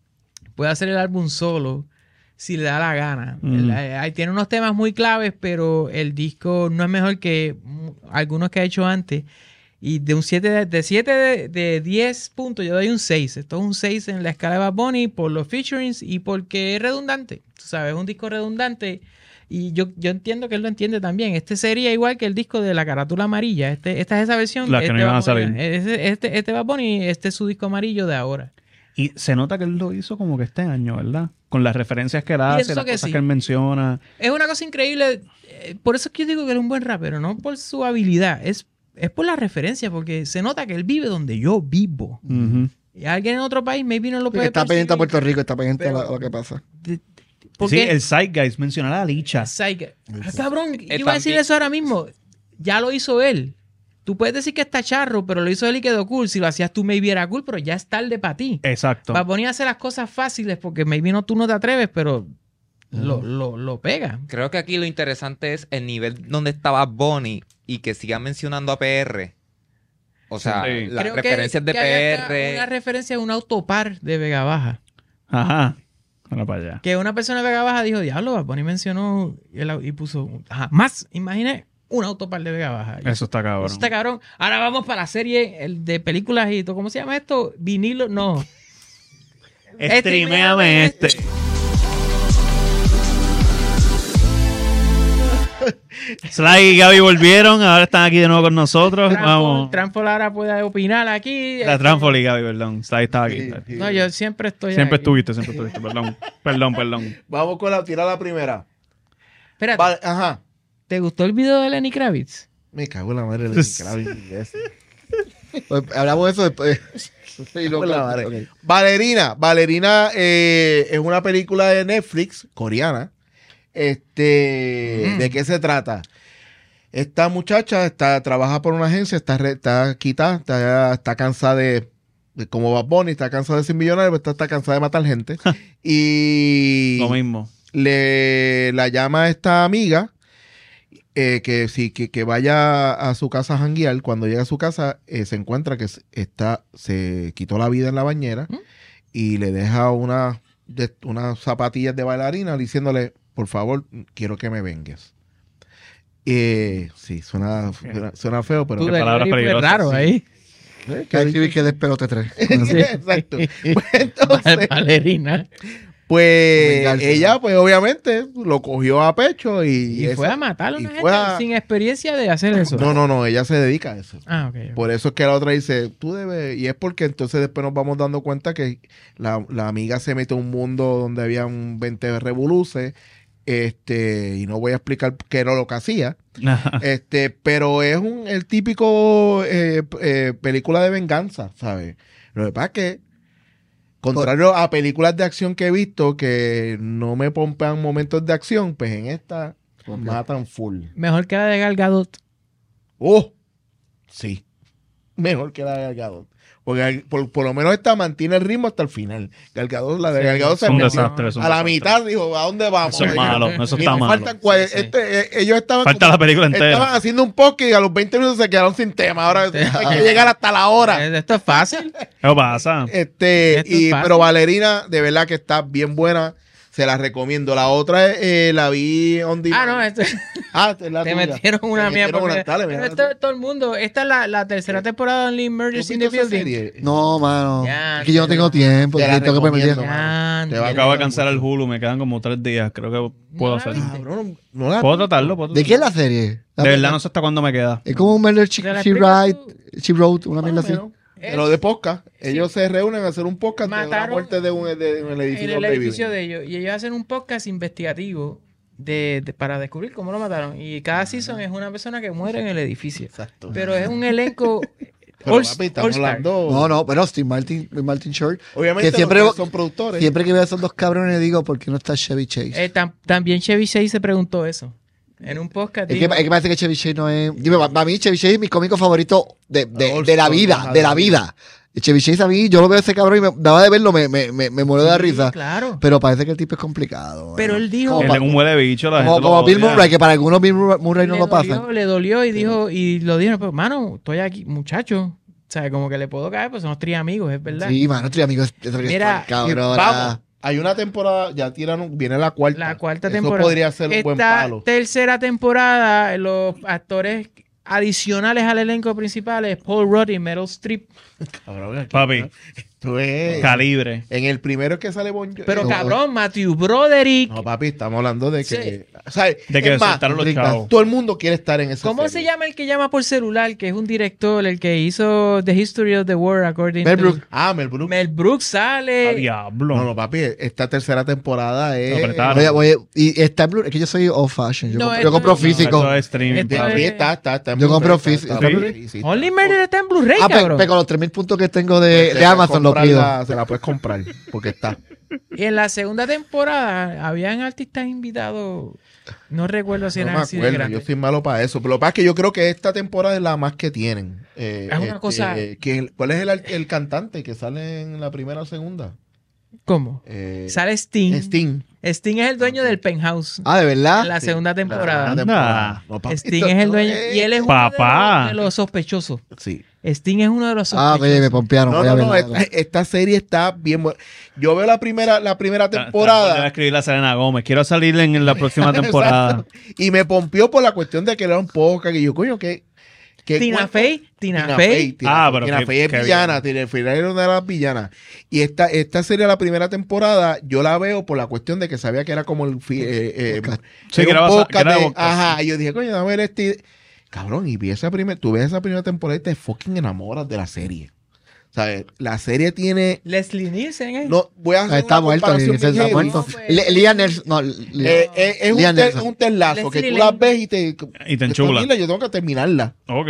Puede hacer el álbum solo si le da la gana. Mm. Él, eh, ahí tiene unos temas muy claves, pero el disco no es mejor que mm, algunos que ha hecho antes. Y de un siete de, de siete de, de diez puntos, yo doy un seis. Esto es un seis en la escala de Bad Bunny por los featurings y porque es redundante. Tú sabes, es un disco redundante. Y yo, yo entiendo que él lo entiende también. Este sería igual que el disco de la carátula amarilla. Este, esta es esa versión. La que este no iban a Bad Bunny- salir. Este, este, este Bad Bunny, este es su disco amarillo de ahora. Y se nota que él lo hizo como que este año, ¿verdad? Con las referencias que él hace, Pienso las que cosas sí. que él menciona. Es una cosa increíble. eh, Por eso es que yo digo que él es un buen rapero, no por su habilidad. Es, es por la referencia, porque se nota que él vive donde yo vivo. Ujú. Y alguien en otro país maybe no lo puede está pendiente a percibir. Puerto Rico, está pendiente a, Pero- la- a lo que pasa. De- Sí, Porque el Zeitgeist, mencionar a la licha. Psyche- Ah, cabrón, Eh, iba a decir también- eso ahora mismo. Ya lo hizo él. Tú puedes decir que está charro, pero lo hizo él y quedó cool. Si lo hacías tú, maybe era cool, pero ya es tarde para ti. Exacto. Bad Bunny hace las cosas fáciles porque maybe no, tú no te atreves, pero lo, lo, lo pega. Creo que aquí lo interesante es el nivel donde estaba Bonnie y que siga mencionando a P R. O sea, Sí. las Creo que- referencias de que hay hasta P R. una referencia a un autopar de Vega Baja. Ajá. Ahora para allá. Que una persona de Vega Baja dijo, diablo, Bad Bunny mencionó y, él- y puso, jamás imaginé un autopar de Vega Baja. Y Eso está cabrón. Eso está cabrón. Ahora vamos para la serie el de películas y todo. ¿Cómo se llama esto? Vinilo. No. Streaméame este. Sly y Gaby volvieron, ahora están aquí de nuevo con nosotros. Vamos. Transfol ahora puede opinar aquí. La Transfol y Gaby, perdón. Sly estaba aquí. Sí, sí. No, yo siempre estoy Siempre aquí. estuviste, siempre estuviste. Perdón, perdón, perdón. Vamos con la, tira la primera. Espérate, Vale, ajá. ¿te gustó el video de Lenny Kravitz? Me cago en la madre de Kravitz. Pues, hablamos de eso después. Sí, lo- Por la madre. ok. Valerina. Valerina eh, es una película de Netflix, coreana. Este, Mm. ¿de qué se trata? Esta muchacha está, trabaja por una agencia, está, re- está quitada, está, está cansada de, de- como Bad Bunny, está cansada de ser millonario, pero está, está cansada de matar gente. y Lo mismo. le la llama a esta amiga eh, que sí que, que vaya a su casa a janguear. Cuando llega a su casa eh, se encuentra que se- está se quitó la vida en la bañera ¿Mm? y le deja una de, unas zapatillas de bailarina diciéndole, por favor, quiero que me vengues. Eh, sí, suena, suena, suena feo, pero... Tu Qué palabras delivery fue peligrosas, raro sí. ahí. ¿Eh? Que hay que que despelote tres. Exacto. Pues, entonces, Valerina. pues Vengarse. ella, pues obviamente, lo cogió a pecho y... Y esa- fue a matar a y una fue gente a- sin experiencia de hacer eso. No, no, no, ella se dedica a eso. Ah, ok. Por eso es que la otra dice, tú debes, y es porque entonces después nos vamos dando cuenta que la, la amiga se mete a un mundo donde había un veinte revoluces, este, y no voy a explicar qué era lo que hacía, este, pero es un, el típico eh, eh, película de venganza, ¿sabes? Lo que pasa es que, contrario a películas de acción que he visto que no me pompean momentos de acción, pues en esta matan full. Mejor que la de Gal Gadot. ¡Oh! Sí. Mejor que la de Gal Gadot. Porque por, por lo menos esta mantiene el ritmo hasta el final. Gal Gadot, la de Sí, Gal Gadot se Es un metió desastre. es un a la desastre. mitad, dijo, ¿a dónde vamos? Eso es malo, eso Y está nos malo. faltan cua- Sí, sí. este, eh, ellos estaban, Falta como- la película entera. estaban haciendo un podcast y a los veinte minutos se quedaron sin tema. Ahora hay que llegar hasta la hora. Eh, Esto es fácil. ¿Qué pasa? Este, Esto es y, fácil. pero Valerina, de verdad que está bien buena. Se la recomiendo. La otra eh, la vi on Ah, demand. no, esto, Ah, esta es la te tuya. metieron una Te mía. metieron porque- una- dale, pero mira, esto es todo el mundo. Esta es la, la tercera temporada de Only ¿Tú Murders has in the visto esa Building. serie? No, mano. Ya, es que yo no tengo tiempo. Te la Tengo que perder recomiendo, tiempo. mano. Ya, Te va a Acabo de gustar cancelar el mucho. Hulu, me quedan como tres días. Creo que puedo No la hacerlo. viste. Cabrón, no la- Puedo tratarlo, puedo ¿De tratarlo. qué es la serie? La De verdad no sé hasta cuándo me queda. Es como un Murder She, ¿Te la She explicas Write, tú? She Wrote, una Más o mierda así. menos. Pero de podcast. Ellos se reúnen a hacer un podcast de la Mataron muerte de un, de, de un en edificio. el donde edificio viven. de ellos. Y ellos hacen un podcast investigativo de, de- para descubrir cómo lo mataron. Y cada season es una persona que muere en el edificio. Exacto. Pero es un elenco Pero, all, papi, estamos all-star. hablando. No, no, pero Steve Martin, Martin Short. Obviamente que siempre, los tres son productores. siempre que veo a esos dos cabrones digo, ¿por qué no está Chevy Chase? Eh, tam- también Chevy Chase se preguntó eso. En un podcast. Es que, dijo- es que parece que Chevy Chase no es... Dime, para mí Chevy Chase es mi cómico favorito de, de, All de la Star, vida, ajá, de la vida. Chevy Chase a mí, yo lo veo a ese cabrón y me daba de verlo, me, me, me, me muero de la Sí, risa. claro. Pero parece que el tipo es complicado. Pero mano. él dijo- Como, Él pa- es un huele bicho, la como, gente como lo Bill odia. Murray, que para algunos Bill Murray no le lo dolió, pasan. le dolió y dijo, y lo dijo, pues, mano, estoy aquí, muchacho. O sea, como que le puedo caer, pues somos tres amigos, es verdad. Sí, mano, tres amigos. Esa Mira, cabrón. Vamos. Hay una temporada, ya tiraron, viene la cuarta. La cuarta Eso temporada. podría ser un buen Esta palo. tercera temporada, los actores adicionales al elenco principal es Paul Rudd y Meryl Streep. Cabrón, aquí Papi, está. Esto es- calibre. En el primero es que sale Bon Jovi. Pero No, cabrón, Matthew Broderick. No, papi, estamos hablando de que. Sí. O sea, De que es más, soltaron los Rick, chavos. todo el mundo quiere estar en esa ¿Cómo se serie. llama el que llama por celular? Que es un director, el que hizo The History of the World, according Mel to- Brooks. Ah, Mel Brooks. Mel Brooks A sale. diablo. No, no, papi, esta tercera temporada es. Lo apretaron. Voy a- voy a- y está en Blu- es que yo soy old fashion. Yo, No, compro, esto yo compro no- físico. Esto es streaming. Esto Papi, es- está, está, está en Yo compro Blu-ray, físico. está- ¿Sí? sí, sí, Only está. Murder está en Blu-ray, Ah, pe- cabrón. pe- con los tres mil puntos que tengo de, Te de puedes Amazon lo pido. comprarla, Se la puedes comprar, porque está. Y en la segunda temporada habían artistas invitados. No recuerdo si No eran me así de acuerdo, yo grandes. soy malo para eso. Pero lo que pasa es que yo creo que esta temporada es la más que tienen. Eh, Es una cosa- ¿quién- ¿Cuál es el, el cantante que sale en la primera o segunda? ¿Cómo? Eh, Sale Sting. Sting. Sting es el dueño del penthouse. Ah, ¿de verdad? en la Sí, segunda la temporada. segunda temporada. No, papi, Sting esto- es el esto dueño. es- Y él es uno Papá. de los, de los sospechosos. Sí. Sting es uno de los Ah, sospechosos. ok, me pompearon. No, voy a no, no. verla. Esta, esta serie está bien buena. Yo veo la primera, la primera Voy a temporada escribir a Selena Gómez. Quiero salir en la próxima temporada. y me pompió por la cuestión de que era un podcast. Que yo, coño, que ¿Qué Tina cuento? Fey, Tina Fey. Tina, Ah, pero Tina qué- Fey es qué villana, Tina Fey era una de las villanas. Y esta, esta serie, la primera temporada, yo la veo por la cuestión de que sabía que era como el... fi- eh, eh, Podcast. Sí, era que era un basa- podcast que era de- podcast. Ajá, y yo dije, coño, dame ver este... Cabrón, y vi esa primera, tú ves esa primera temporada y te fucking enamoras de la serie. ¿Sabes? La serie tiene... Leslie Nielsen, ¿eh? No, voy a hacer Está una muerto, comparación Liam Neeson bien está heavy. muerto. No, pues. Le- Liam Neeson, no, Liam- Eh, eh, es un, Liam tel- Neeson. un telazo que Leslie tú la Lane. ves y te... Y te enchula. tranquila, yo tengo que terminarla. Ok.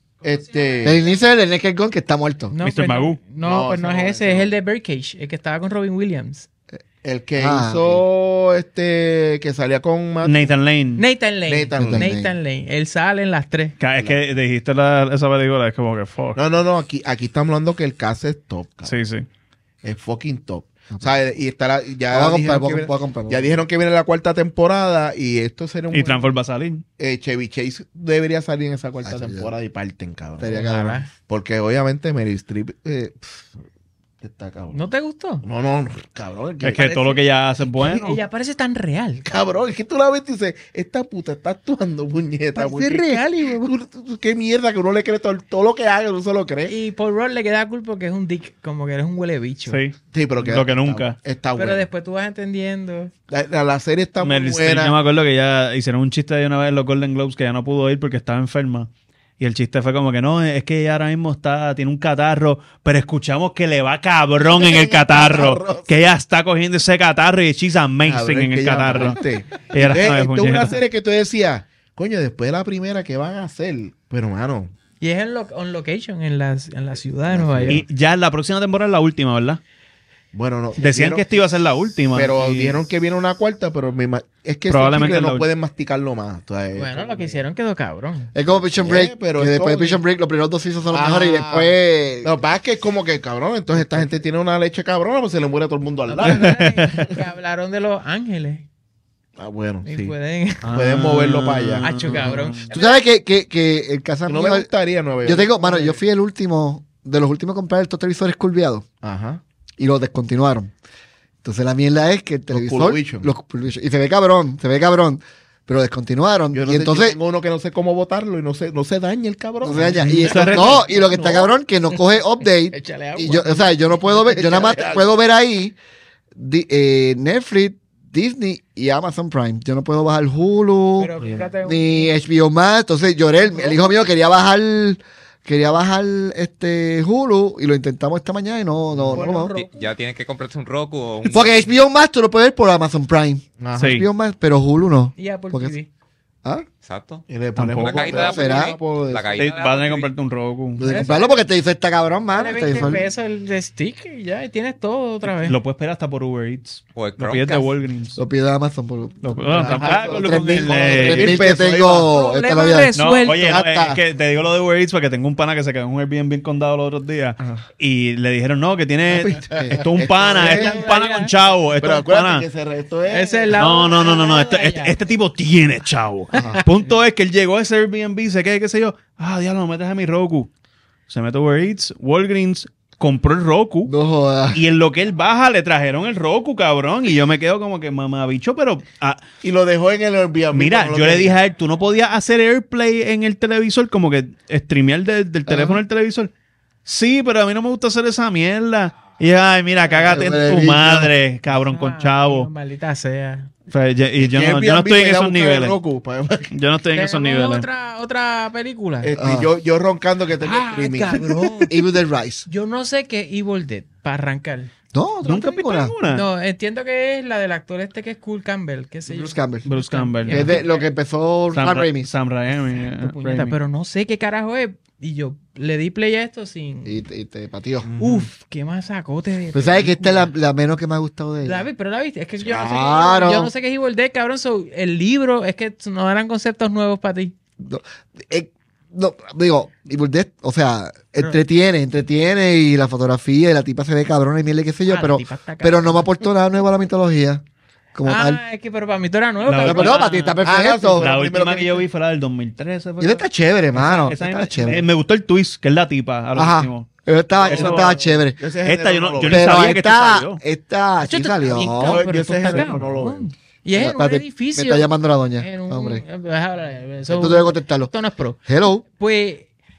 Este... El inicio del Naked Gun que está muerto. No, mister pues no. Magoo. No, No, pues no ese es no, ese, ese es no. el de Birdcage, el que estaba con Robin Williams. El que Ah, hizo este que salía con Matt- Nathan Lane. Nathan Lane. Nathan Lane. Nathan Lane. Él sale en las tres. Ca- Es que dijiste la- esa película, es como que fuck. No, no, no, aquí, aquí estamos hablando que el cast es top, cabrón. Sí, sí. Es fucking top. O sea, y está la- ya, Voy a comprar, dijeron voy que a- viene, voy a comprar, voy a ya dijeron que viene la cuarta temporada y esto será un Y Transform va a salir. eh, Chevy Chase debería salir en esa cuarta Ah, sí, temporada y parten, cabrón. Estaría cabrón. Ojalá. Porque obviamente Meryl Streep eh, pff, está cabrón. ¿No te gustó? No, no, no, cabrón. Es que todo lo que ella hace es bueno. Ella parece tan real. Cabrón, es que tú la ves y dices, esta puta está actuando, puñeta. Parece porque- real y, Tú- tú- Qué mierda que uno le cree todo, todo lo que haga, uno se lo cree. y Paul Rudd le queda cool porque es un dick, como que eres un huele bicho. Sí. Sí, pero que Lo que está- nunca. Está Pero bueno. después tú vas entendiendo. La, la- la serie está muy Meryl Streep, buena. yo me acuerdo que ya hicieron un chiste de una vez en los Golden Globes que ya no pudo ir porque estaba enferma. Y el chiste fue como que no, es que ella ahora mismo está, tiene un catarro, pero escuchamos que le va cabrón en el catarro. Catarro. Que ella está cogiendo ese catarro y she's amazing Cabrón, en es el que ella catarro. parte. Y era, Ve, "Ay, esto es una puñeta". serie que tú decías, coño, después de la primera, ¿qué van a hacer? Pero, mano, Y es en lo, on location, en la, en la ciudad de Nueva York. Y ya la próxima temporada es la última, ¿verdad? bueno, no. Decían dijeron- que esta iba a ser la última. Pero y- dijeron que viene una cuarta, pero me ima- es que Probablemente ese chicle la no ul- pueden masticarlo más. O sea, es Bueno, como lo que hicieron quedó cabrón. Es como Prison Eh, Break, pero que es después de como- Prison Break los primeros dos seasons son los Ah. mejores y después... Lo que pasa es que es como que, cabrón, entonces esta gente tiene una leche cabrona, pues se le muere a todo el mundo al lado. Que hablaron de Los Ángeles. Ah, bueno, Y sí. pueden. Pueden moverlo para allá. Hacho, cabrón. Tú sabes que, que, que el casa No mío- me gustaría Nueva York. Yo tengo, mano, yo fui el último, de los últimos a comprar estos televisores curviados Ajá. y los descontinuaron. Entonces la mierda es que el televisor... Cool Vision. los Cool Vision. Y se ve cabrón, se ve cabrón. Pero descontinuaron. Yo no y sé, entonces... yo tengo uno que no sé cómo botarlo y no se, no se daña el cabrón. no se daña. Y, Eso es no, y lo que está cabrón que no coge update. Échale agua. Y yo, o sea, yo no puedo ver, yo nada más Échale puedo ver ahí di- eh, Netflix, Disney y Amazon Prime. Yo no puedo bajar Hulu, Pero fíjate, ni H B O Max. Entonces lloré. El, el hijo mío quería bajar, quería bajar este Hulu y lo intentamos esta mañana y no, no, no, Bueno, no. Ro- Ti- Ya tienes que comprarte un Roku o un... Porque H B O Max tú lo puedes ver por Amazon Prime. Ajá. Sí. H B O Max, pero Hulu no. y Apple Porque- T V. ¿Ah? Exacto. Y le Tampoco. ponemos La cajita de Apple ¿Será? T V, La Sí, cajita de vas a tener que Apple T V. comprarte un Roku. De comprarlo porque te dice está cabrón, mano. Vale Te veinte dice- pesos el de stick y ya, y tienes todo otra vez. Lo puedes esperar hasta por Uber Eats. O el Lo pides de Chromecast. Walgreens. Lo pido de Amazon por... Lo- bueno, Ajá, tampoco tres con mil- el, tres eh, mil pesos pesos, tengo esta Problema Navidad. resuelto. No, oye, no, hasta- es que te digo lo de Uber Eats porque tengo un pana que se quedó en un Airbnb en condado los otros días y le dijeron, no, que tiene, esto es un Esto pana, es- esto es un pana con chavo, esto Pero es un acuérdate pana. que ese resto es... Ese es la- No, no, no, no, no, este, Ah, este, ya. este tipo tiene chavo. Punto es que él llegó a ese Airbnb, se queda, qué sé yo, ah, diablo, no metes a mi Roku. Se mete a Uber Eats, Walgreens, compró el Roku. No jodas. Y en lo que él baja le trajeron el Roku, cabrón. Y yo me quedo como que mamabicho, pero... ah, Y lo dejó en el Airbnb. mira, como lo yo le tenía. dije a él, tú no podías hacer AirPlay en el televisor, como que streamear de- del teléfono al televisor. Sí, pero a mí no me gusta hacer esa mierda. Y ay, mira, cágate en tu Bicho. madre, cabrón, con Ah, chavo. Maldita sea. O sea, yo- y yo En no, yo no Airbnb estoy en me iba a esos buscar el niveles. Roku, pa- Yo no estoy en esos ¿Tenemos niveles. otra, otra película? Este, Ah. yo, yo roncando que tengo Ah, streaming. cabrón. Evil Dead Rise. Yo no sé qué es Evil Dead, para arrancar. No, ¿tú ¿Nunca no has visto ninguna? ninguna? No, entiendo que es la del actor este que es Cool Campbell, qué sé yo. Bruce Campbell. Bruce Campbell. Que es de lo que empezó Sam, Sam Ra- Raimi. Sam Raimi. eh, Puñeta, Raimi. pero no sé qué carajo es. Y yo le di play a esto sin... Y, te- y te pateó. Uf, qué masacote de Pero sabes que esta es la, película. la menos que me ha gustado de La ella. vi, pero la viste. Es que yo, no sé Claro. qué, yo no sé qué es Evil Dead, cabrón. So, el libro es que no eran conceptos nuevos para ti. No, eh, no, digo, Evil Dead, o sea, Pero- entretiene, entretiene y la fotografía y la tipa se ve cabrona y mierda y qué sé yo, Ah, la pero, tipa está pero no cabrona. me aportó nada nuevo a la mitología. Como Ah, tal. es que pero para mí todo era nuevo. La Pero, cabrón. pero no, para ti está perfecto. Ah, La Lo última primero que, que yo vi fue la del dos mil trece. fue y él está chévere, mano. Esa Está me- chévere. eh, me gustó el twist, que es la tipa, a lo Ajá. último. Él estaba, Eso- eso estaba chévere. Yo ese Esta género yo no- lo yo veo. ni Pero sabía que esto esta, salió. esta, Hacho, sí está salió. bien, yo- cabrón, pero yo esto ese está género no cabrón. lo veo. Y es en un Espérate, edificio. me está llamando la doña. en un- Hombre. eh, déjame hablar, eso- Esto tengo que contestarlo. Esto no es pro. Hello. Pues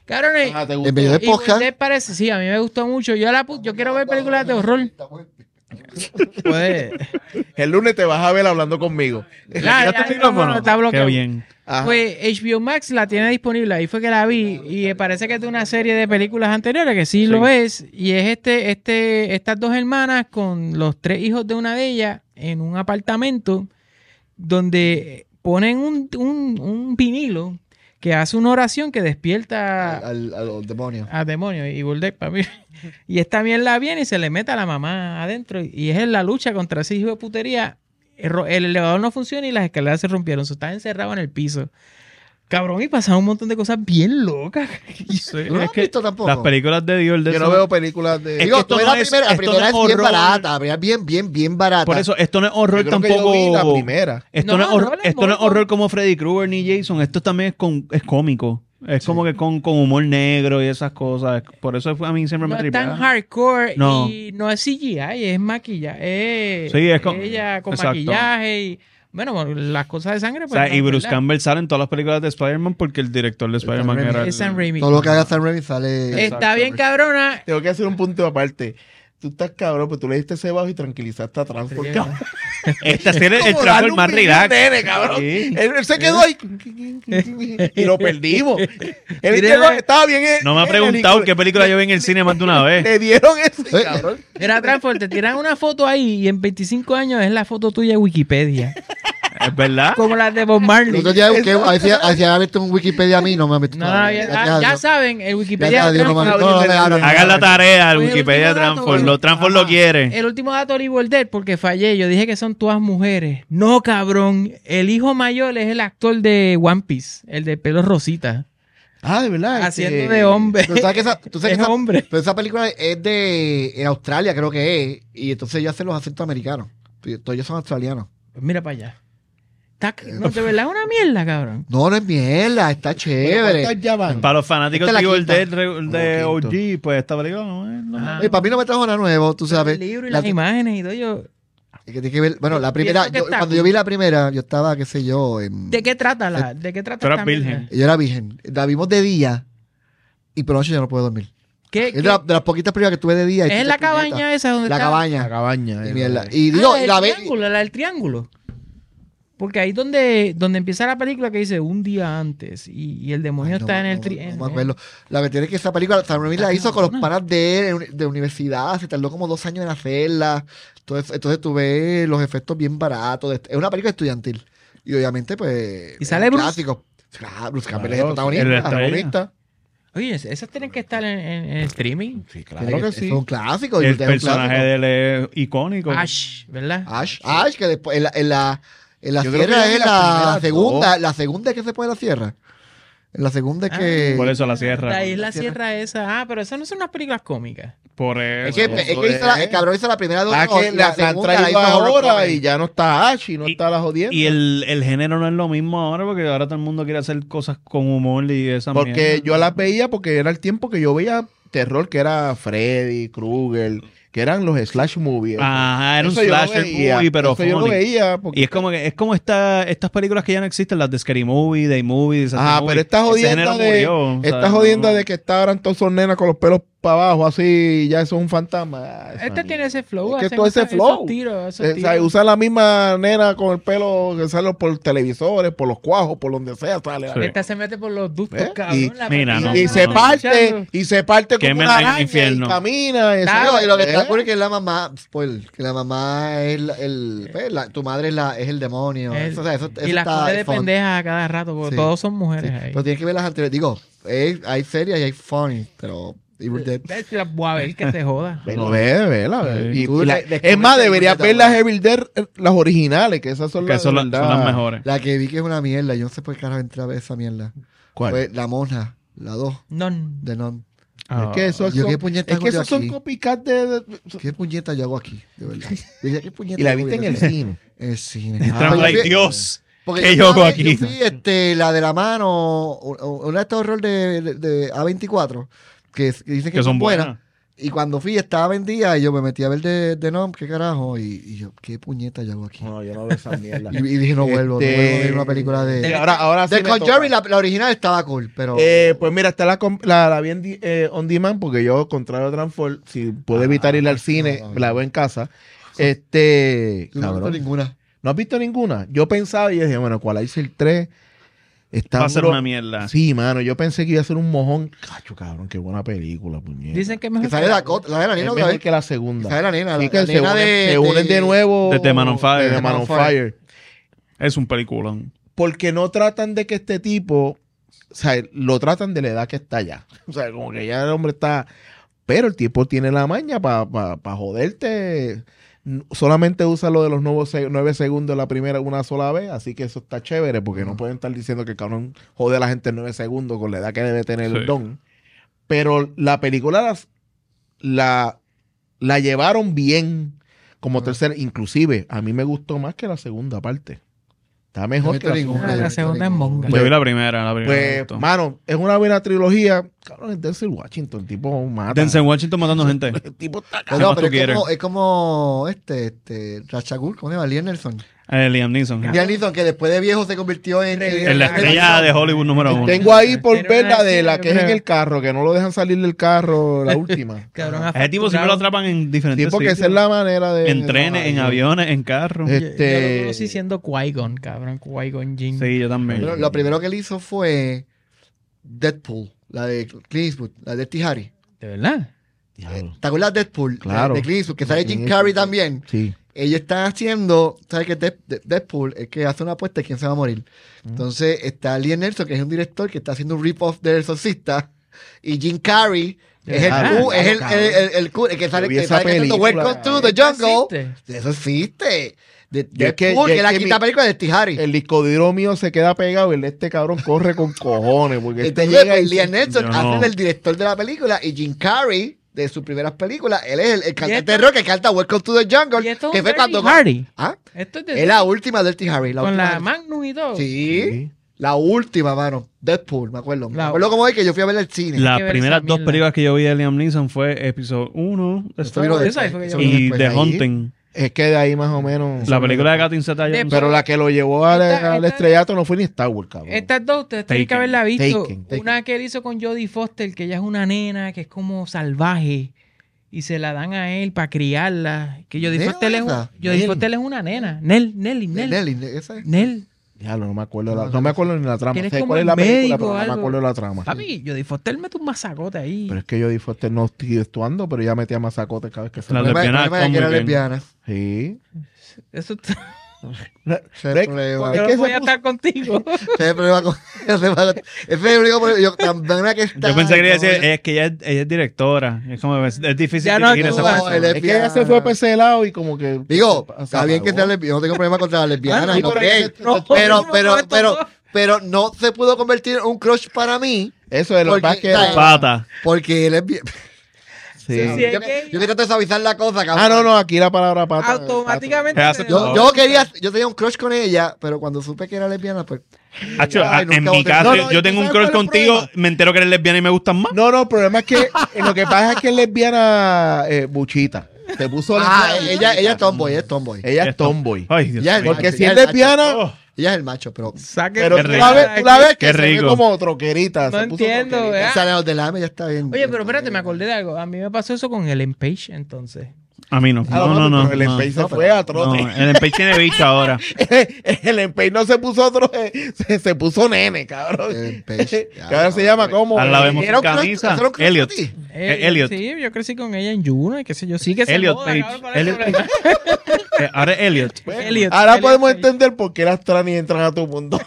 Cabrones, Ah, ¿te En gustó? medio de y podcast. Walter parece, sí, a mí me gustó mucho. Yo la pu- yo quiero ver películas de horror. Pues, El lunes te vas a ver hablando conmigo. ya, ya, ¿Tiraste el ya, micrófono? no, está bloqueado. Qué bien. Ajá. Pues H B O Max la tiene disponible, ahí fue que la vi y parece que es de una serie de películas anteriores que sí, Sí. lo es y es este este estas dos hermanas con los tres hijos de una de ellas en un apartamento donde ponen un, un, un vinilo que hace una oración que despierta Al, a los demonios. a demonios y Bulldog para mí. Y esta mierda viene y se le mete a la mamá adentro y es en la lucha contra ese hijo de putería. El, ro- el elevador no funciona y las escaleras se rompieron. Se está encerrado en el piso. Cabrón, y pasaron un montón de cosas bien locas. ¿Tú no Es has que visto tampoco? Las películas de Dios de Yo eso- no veo películas de... Es Digo, que esto tú ves no la es- primera, la esto primera no es es bien horror. barata, la primera es bien, bien, bien barata. Por eso, esto no es Yo horror creo que tampoco. yo vi la primera. Esto No, no, es horror, horror es esto no es morbo. horror como Freddy Krueger ni Jason. Esto también es, con, es cómico. Es como que con, con humor negro y esas cosas. Por eso fue- a mí siempre No me es tan tripea. hardcore No. y no es C G I, es maquillaje. Es, Sí, es con- ella con exacto. maquillaje y bueno, las cosas de sangre. O Pues, sea, no, y Bruce ¿verdad? Campbell sale en todas las películas de Spider-Man porque el director de Spider-Man Raimi. era... el- Es Sam Raimi. todo lo que haga Sam Raimi sale... Está Exacto. bien cabrona. Tengo que hacer un punto aparte. Tú estás cabrón, pues tú le diste ese bajo y tranquilizaste a Transform. Sí, cabrón. Esta serie el Como trabajo darle el un más billete relax. al nene, cabrón. Sí. Él, él se quedó ahí y lo perdimos. Él Mire, quedó, estaba bien. en- No me ha en preguntado el- qué película yo vi en el cine más de una vez. Le dieron eso, Eh, cabrón. Mira, Transform, te tiran una foto ahí y en veinticinco años es la foto tuya de Wikipedia. ¿Es verdad? Como las de Bob Marley. El otro día busqué, a ver si a ver si había visto un Wikipedia a mí, no me ha visto No, no, todavía. ya, Gracias ah, a ya Dios. saben, el Wikipedia Gracias a de Dios, no me- Transform. no, no me abran. Hagan la tarea, el Pues el Wikipedia último dato, Transform. Lo, Transform lo Ajá. quiere. El último dato de Evil Dead, porque fallé. Yo dije que son todas mujeres. No, cabrón. El hijo mayor es el actor de One Piece, el de pelo rosita. Ah, de verdad. Haciendo este, de hombre. Tú sabes que esa, tú sabes Es que esa, hombre. pero esa película es de en Australia, creo que es, y entonces ellos hacen los acentos americanos. Todos ellos son australianos. Pues mira para allá. Está- no, de verdad es una mierda, cabrón. No, no es mierda, está ¿Pero chévere. cuántas ya van? Para los fanáticos Esta de es la Evil quinta. Dead re- de Oh, O quinto. G, pues esta película no es... no- Ah. Eh, para mí no me trajo nada nuevo, tú sabes. El libro y La- las imágenes y todo. Yo, que tiene que ver- bueno, la primera, Pienso que yo- está cuando cool. yo vi la primera, yo estaba, qué sé yo, en, ¿De qué trata la? ¿De qué trata Tú eras esta mierda? virgen. yo era virgen. La vimos de día y por la noche yo no puedo dormir. ¿Qué, Es qué- de, la- de las poquitas películas que tuve de día. y es en la puñeta. cabaña esa donde La está? cabaña. La cabaña. Y eh, mierda. la- Y Ah, digo, la y del la ve. triángulo, la del triángulo. Porque ahí donde, donde empieza la película que dice un día antes y, y el demonio Ay, no, está en el no, triángulo. no me acuerdo. La cuestión es que esa película, Sam Raimi la hizo con los panas de él en uni- de universidad. Se tardó como dos años en hacerla. Entonces, entonces tú ves los efectos bien baratos. de- Es una película estudiantil. Y obviamente, pues. ¿Y sale es Bruce? clásico. Claro, Bruce Campbell es Claro, el protagonista. el El estrella. protagonista. Oye, es- esas tienen que estar en, en- en streaming. Sí, Tiene claro que Es sí. un clásico. y El usted es un personaje clásico. de él es icónico. Ash, ¿verdad? Ash, Ash, que después en la, en la, en la Yo creo que sierra yo vi es las la primeras segunda. dos. La segunda es que se pone en la sierra. En la segunda es que. Por eso la sierra. La isla La sierra. Sierra esa. Ah, pero esas no son unas películas cómicas. Por Es eso. que, es que hizo la, el cabrón hizo la primera dos Ah, no, que y la, la han segunda la traído hizo horror ahora comedy. y ya no está Ash y no Y- está la jodienda. Y el, el género no es lo mismo ahora porque ahora todo el mundo quiere hacer cosas con humor y esa Porque mierda. yo las veía porque era el tiempo que yo veía terror, que era Freddy, Krueger, que eran los slash movies. Ajá, era un Eso yo lo slasher veía, movie, pero eso yo lo funny. veía. Porque, Y es como que es como esta, estas películas que ya no existen, las de Scary Movie, Day Movie, Disaster Ajá, Movie. pero esta Ese jodienda género de, murió, o sea, esta jodienda no- de que estaban todos esos nenas con los pelos para abajo, así, ya eso es un fantasma. Ah, esa Este mierda. tiene ese flow. Es que hacen todo ese esos- flow. Esos tiros, esos Eh, o sea, tiros. usa la misma nena con el pelo que sale por televisores, por los cuajos, por donde sea, sale. Sí. Esta se mete por los ductos, ¿Eh? cabrón. Y- la Mira, patilla no, Y está se no. parte, escuchando. y se parte Que como me una en el araña y infierno. camina. y Está- se- No, y lo que ¿eh? está cool es que la mamá, spoiler, que la mamá es el, el- pues, la- tu madre es, la, es el demonio. El- eso, o sea, eso, eso y las está coge de fun. pendejas a cada rato, porque Sí. todos son mujeres Sí, ahí. Pero tienes que ver las anteriores. Digo, eh, hay serias y hay funny, pero Evil Dead. Ves, las voy a ver que se joda. Pero ve, ve, la ve. Sí. Y- Tú y la- le- le es más, comentas deberías y ver te las da- Evil Dead, eh, las originales, que esas son Que las son, de la- son verdad. las mejores. La que vi que es una mierda, yo no sé por qué carajo entré a ver esa mierda. ¿Cuál? Fue La Monja, la dos No, de Non. Ah. Es que eso Yo, son, ¿qué puñetas es que hago yo esos son aquí? copycat de, de- ¿Qué puñeta yo hago aquí? De verdad. Yo decía, ¿qué puñeta Y la hago viste yo en el aquí? cine. En el cine. Y Ah, Trump, yo like, fui- Dios. Porque ¿Qué yo yo hago fui- aquí? Yo fui, este, la de la mano, u- u- una de estos horror de, de, de A veinticuatro, que, es- que dicen que, Que son buenas. buenas. Y cuando fui, estaba vendida y yo me metí a ver de, de Nom, qué carajo. Y, y yo, ¿qué puñeta yo hago aquí? No, yo no veo esa mierda. Y, y dije, no vuelvo, Este- no vuelvo a ver una película de... Sí, ahora, ahora sí de me Conjuring, toca. la, la original estaba cool, pero... Eh, pues mira, está la, com- la, la vi en di- eh, on demand porque yo, contrario a Transform, si puedo evitar ir al cine, no, no. la veo en casa. Este. yo no he visto cabrón. ninguna. ¿No has visto ninguna? Yo pensaba y yo dije, bueno, ¿cuál hice el tres? Está Va a ser duro. una mierda. Sí, mano, yo pensé que iba a ser un mojón. Cacho, cabrón, qué buena película, puñeta. Dicen que es mejor Que sale que- Dakota, la de la es nena otra mejor vez. que la Que segunda. sale la nena, Sí, la, que la se, nena unen, de... se unen de nuevo. De The Man on Fire. de The Man on Fire. Es un peliculón. Porque no tratan de que este tipo, o sea, lo tratan de la edad que está ya. O sea, como que ya el hombre está... Pero el tipo tiene la maña para pa, pa joderte. Solamente usa lo de los nuevos se- nueve segundos la primera una sola vez, así que eso está chévere porque no pueden estar diciendo que el cabrón jode a la gente en nueve segundos con la edad que debe tener el Sí. don. Pero la película las- la, la llevaron bien como tercera. Inclusive, a mí me gustó más que la segunda parte. Está mejor No que la he visto segunda. Ah, ninguna. la segunda es monga. Yo vi la primera, la primera. me Pues, gustó. mano, es una buena trilogía. Cabrón, es Denzel Washington, tipo mata. Denzel Washington matando gente. El tipo está No, ¿Qué no, más pero tú es quieres? como, es como este, este, Rachagul, ¿cómo se llama? Liam Neeson. Eh, Liam Neeson. Liam Neeson, que después de viejo se convirtió en... En la estrella de Hollywood número uno. Tengo ahí por Tiene ver una la de escena, la que es en creo. el carro, que no lo dejan salir del carro, la última. Cabrón, A ese tipo siempre lo atrapan en diferentes Sí, porque esa es sitios. la manera de... En trenes, en aviones, en carros. Eh, Yo, yo Este- lo conocí siendo Qui-Gon, cabrón. Qui-Gon Jinn. Sí, yo también. Pero lo primero que él hizo fue Deadpool, la de Clint Eastwood, la de T. Harry. ¿De verdad? Diablo. ¿Te acuerdas de Deadpool? Claro. De, de Clint Eastwood, que sale Clint Jim Carrey Eastwood. también. Sí. Ellos están haciendo, ¿sabes qué? Dead- de- Deadpool es que hace una apuesta de quién se va a morir. Entonces está Liam Neeson, que es un director que está haciendo un rip-off del Exorcista, y Jim Carrey es el, Ah, cu- es el, cabrón. el, el, el cu- el que sale, Yo vi que esa sale cantando película. Welcome to the ¿Esto Jungle. existe? Eso existe. De, Yo es que- Deadpool, yo que, es la que quinta mi- película de T. Harry. El disco duro mío se queda pegado y el de este cabrón corre con cojones. Porque este Entonces, llega y pues, Liam Neeson Yo hace no. del director de la película y Jim Carrey, de sus primeras películas, él es el, el cantante esto- de rock que canta Welcome to the ¿Y Jungle, esto que es fue Dirty cuando... Harry? ¿Ah? Esto es de... Es la última de Dirty Harry. La con última la de- Magnum y todo. Sí, Sí. la última, mano. Deadpool, me acuerdo. Me La- acuerdo como es que yo fui a ver el cine. Las que ver primeras esa dos mierda. películas que yo vi de Liam Neeson fue episodio uno de Eso Star vino Wars Esa después, fue que eso yo- vino y después. The ahí. Hunting. Es que de ahí más o menos. La película de Catherine Zeta-Jones. De- Pero la que lo llevó al, Esta- al esta- estrellato no fue ni Star Wars, cabrón. Estas dos, ustedes tienen que Taken. haberla visto. Taken, Taken. Una que él hizo con Jodie Foster, que ella es una nena, que es como salvaje. Y se la dan a él para criarla. Que Jodie ¿Nena Foster es, un- esa? Jodie Nell. Foster es una nena. Nell, Nelly, Nell. Nelly, esa es. Nell. Diablo, no me acuerdo. No, la- no no me sé. acuerdo ni la trama. Que eres Sé como cuál es el la película, médico pero o no me algo. acuerdo la trama. Papi, Jodie Foster mete un masacote ahí. Pero es que Jodie Foster no estoy actuando, pero ya metía masacote cada vez que se La El la problema- lesbiana el problema es que era actúa muy bien. lesbiana. Sí. Eso Ese es el Ve- problema. es no que voy se a puso- estar contigo. Ese es el problema con- ese es el problema con- ese es el único problema. Yo, tan buena que está. Yo pensé que quería no, decir, es que ella es, ella es directora. Es como, es, es difícil Ya no dirigir esa actúa. persona. él es Es que ella se fue para ese lado y como que. Digo, se está bien que sea apagó. lesbiana. Yo no tengo problema contra las lesbianas. Sí, no pero gay. es que- No, pero, no, pero, esto pero, no. pero no se pudo convertir en un crush para mí Eso es lo que Porque- pasa que. ¿sabes? Pata. porque él es bien. Sí. Sí, es yo, gay. yo que trato de suavizar la cosa, cabrón. Ah, no, no, aquí la palabra pata. Automáticamente. ¿Qué hace te- Yo, yo quería, yo tenía un crush con ella, pero cuando supe que era lesbiana, pues. Hacho, Ay, en nunca mi voté. caso, No, no, yo ¿y tengo tú un sabes crush cuál es el contigo, problema? me entero que eres lesbiana y me gustan más. No, no, el problema es que eh, lo que pasa es que es lesbiana eh, buchita. Se puso Ah, lesbiana. ella, ella es tomboy, es tomboy. Ella es tomboy. Ay, Dios Ella es mío. Porque macho, si ella es es lesbiana, Oh, Ella es el macho, pero. Saque- pero Qué tú rico. la ves, tú la ves que Qué se ve rico. como troquerita. No se puso entiendo, troquerita. ¿verdad? O sea, los del A M E ya está bien. Oye, pero espérate, me acordé de algo. A mí me pasó eso con el Page, entonces. a mí no. Ah, No, no, no. pero el no. Empey se No, fue pero- a trote. No, el Empey tiene bicho ahora. El Empey no se puso otro, se, se puso nene, cabrón. El Empey, Que ahora se llama como. Ahora la vemos ¿Era un sin crush? camisa. ¿Era un crush Elliot. para ti? Eh, Elliot. Sí, yo crecí con ella en Juno y qué sé yo. Sí que se Elliot moda, Page. cabrón, para Elliot eso. Eh, Ahora es Elliot. Elliot, Ahora Elliot podemos Page. entender por qué las trans entran a tu mundo.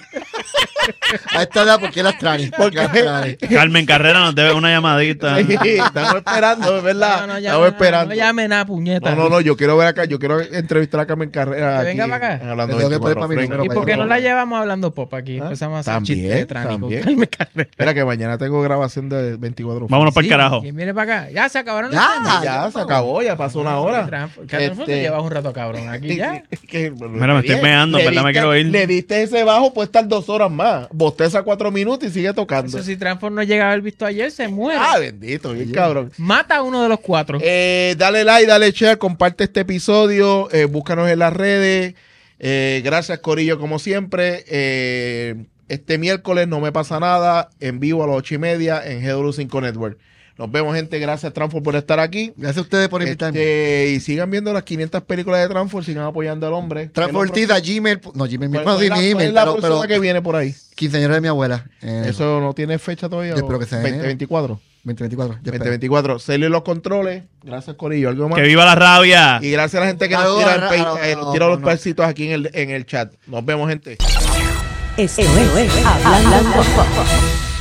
A esta edad, ¿por qué las trani? Porque- Las trani. Carmen Carrera nos debe una llamadita. Sí, estamos esperando, es verdad. No, no estamos llame, esperando. no llame nada, puñeta. No, no, no, yo quiero ver acá, yo quiero entrevistar a Carmen Carrera. Que venga aquí, para acá. en Hablando Me tengo que poner veinticuatro para mi Frames. número ¿Y para por qué no yo. la llevamos hablando pop aquí? ¿Ah? Empezamos a hacer También, chistes de tránico. también. Carmen Carrera. Espera que mañana tengo grabación de veinticuatro Vámonos para Sí, el carajo. ¿quién viene para acá? Ya se acabaron Ya. los temas. Ya, se acabó, ya pasó una hora. Carmen, Este- te llevas un rato, cabrón. Aquí ya. Que- Mira, me estoy le meando, le ¿verdad? Me diste- quiero ir. Le diste ese bajo, puede estar dos horas más. bosteza cuatro minutos y sigue tocando. Eso si Transform no llega a haber visto ayer, se muere. Ah, bendito, bien cabrón. Mata a uno de los cuatro. Eh, dale like, dale share, comparte este episodio, eh, búscanos en las redes. Eh, gracias, Corillo, como siempre. Eh, este miércoles no me pasa nada, en vivo a las ocho y media en G W cinco Network. Nos vemos, gente. Gracias, Transform, por estar aquí. Gracias a ustedes por invitarme. Este, y sigan viendo las quinientas películas de Transform, sigan apoyando al hombre. Transfortida, Gmail. No, Gmail, ¿Cuál, no, cuál sí, es la, mi cuál email. es la pero, próxima pero que viene por ahí? quinceañera de mi abuela. Eh, Eso no tiene fecha todavía. Yo espero que sea en veinte enero. veinticuatro. veinte veinticuatro. Yo veinte espero. veinticuatro. Celio y los controles. Gracias, Corillo. ¿Algo más? ¡Que viva la rabia! Y gracias a la gente que nos Saludos tira, a el Ra- pay- a- eh, no, nos tira los no. parcitos aquí en el, en el chat. Nos vemos, gente. Esto es Hablando Pop.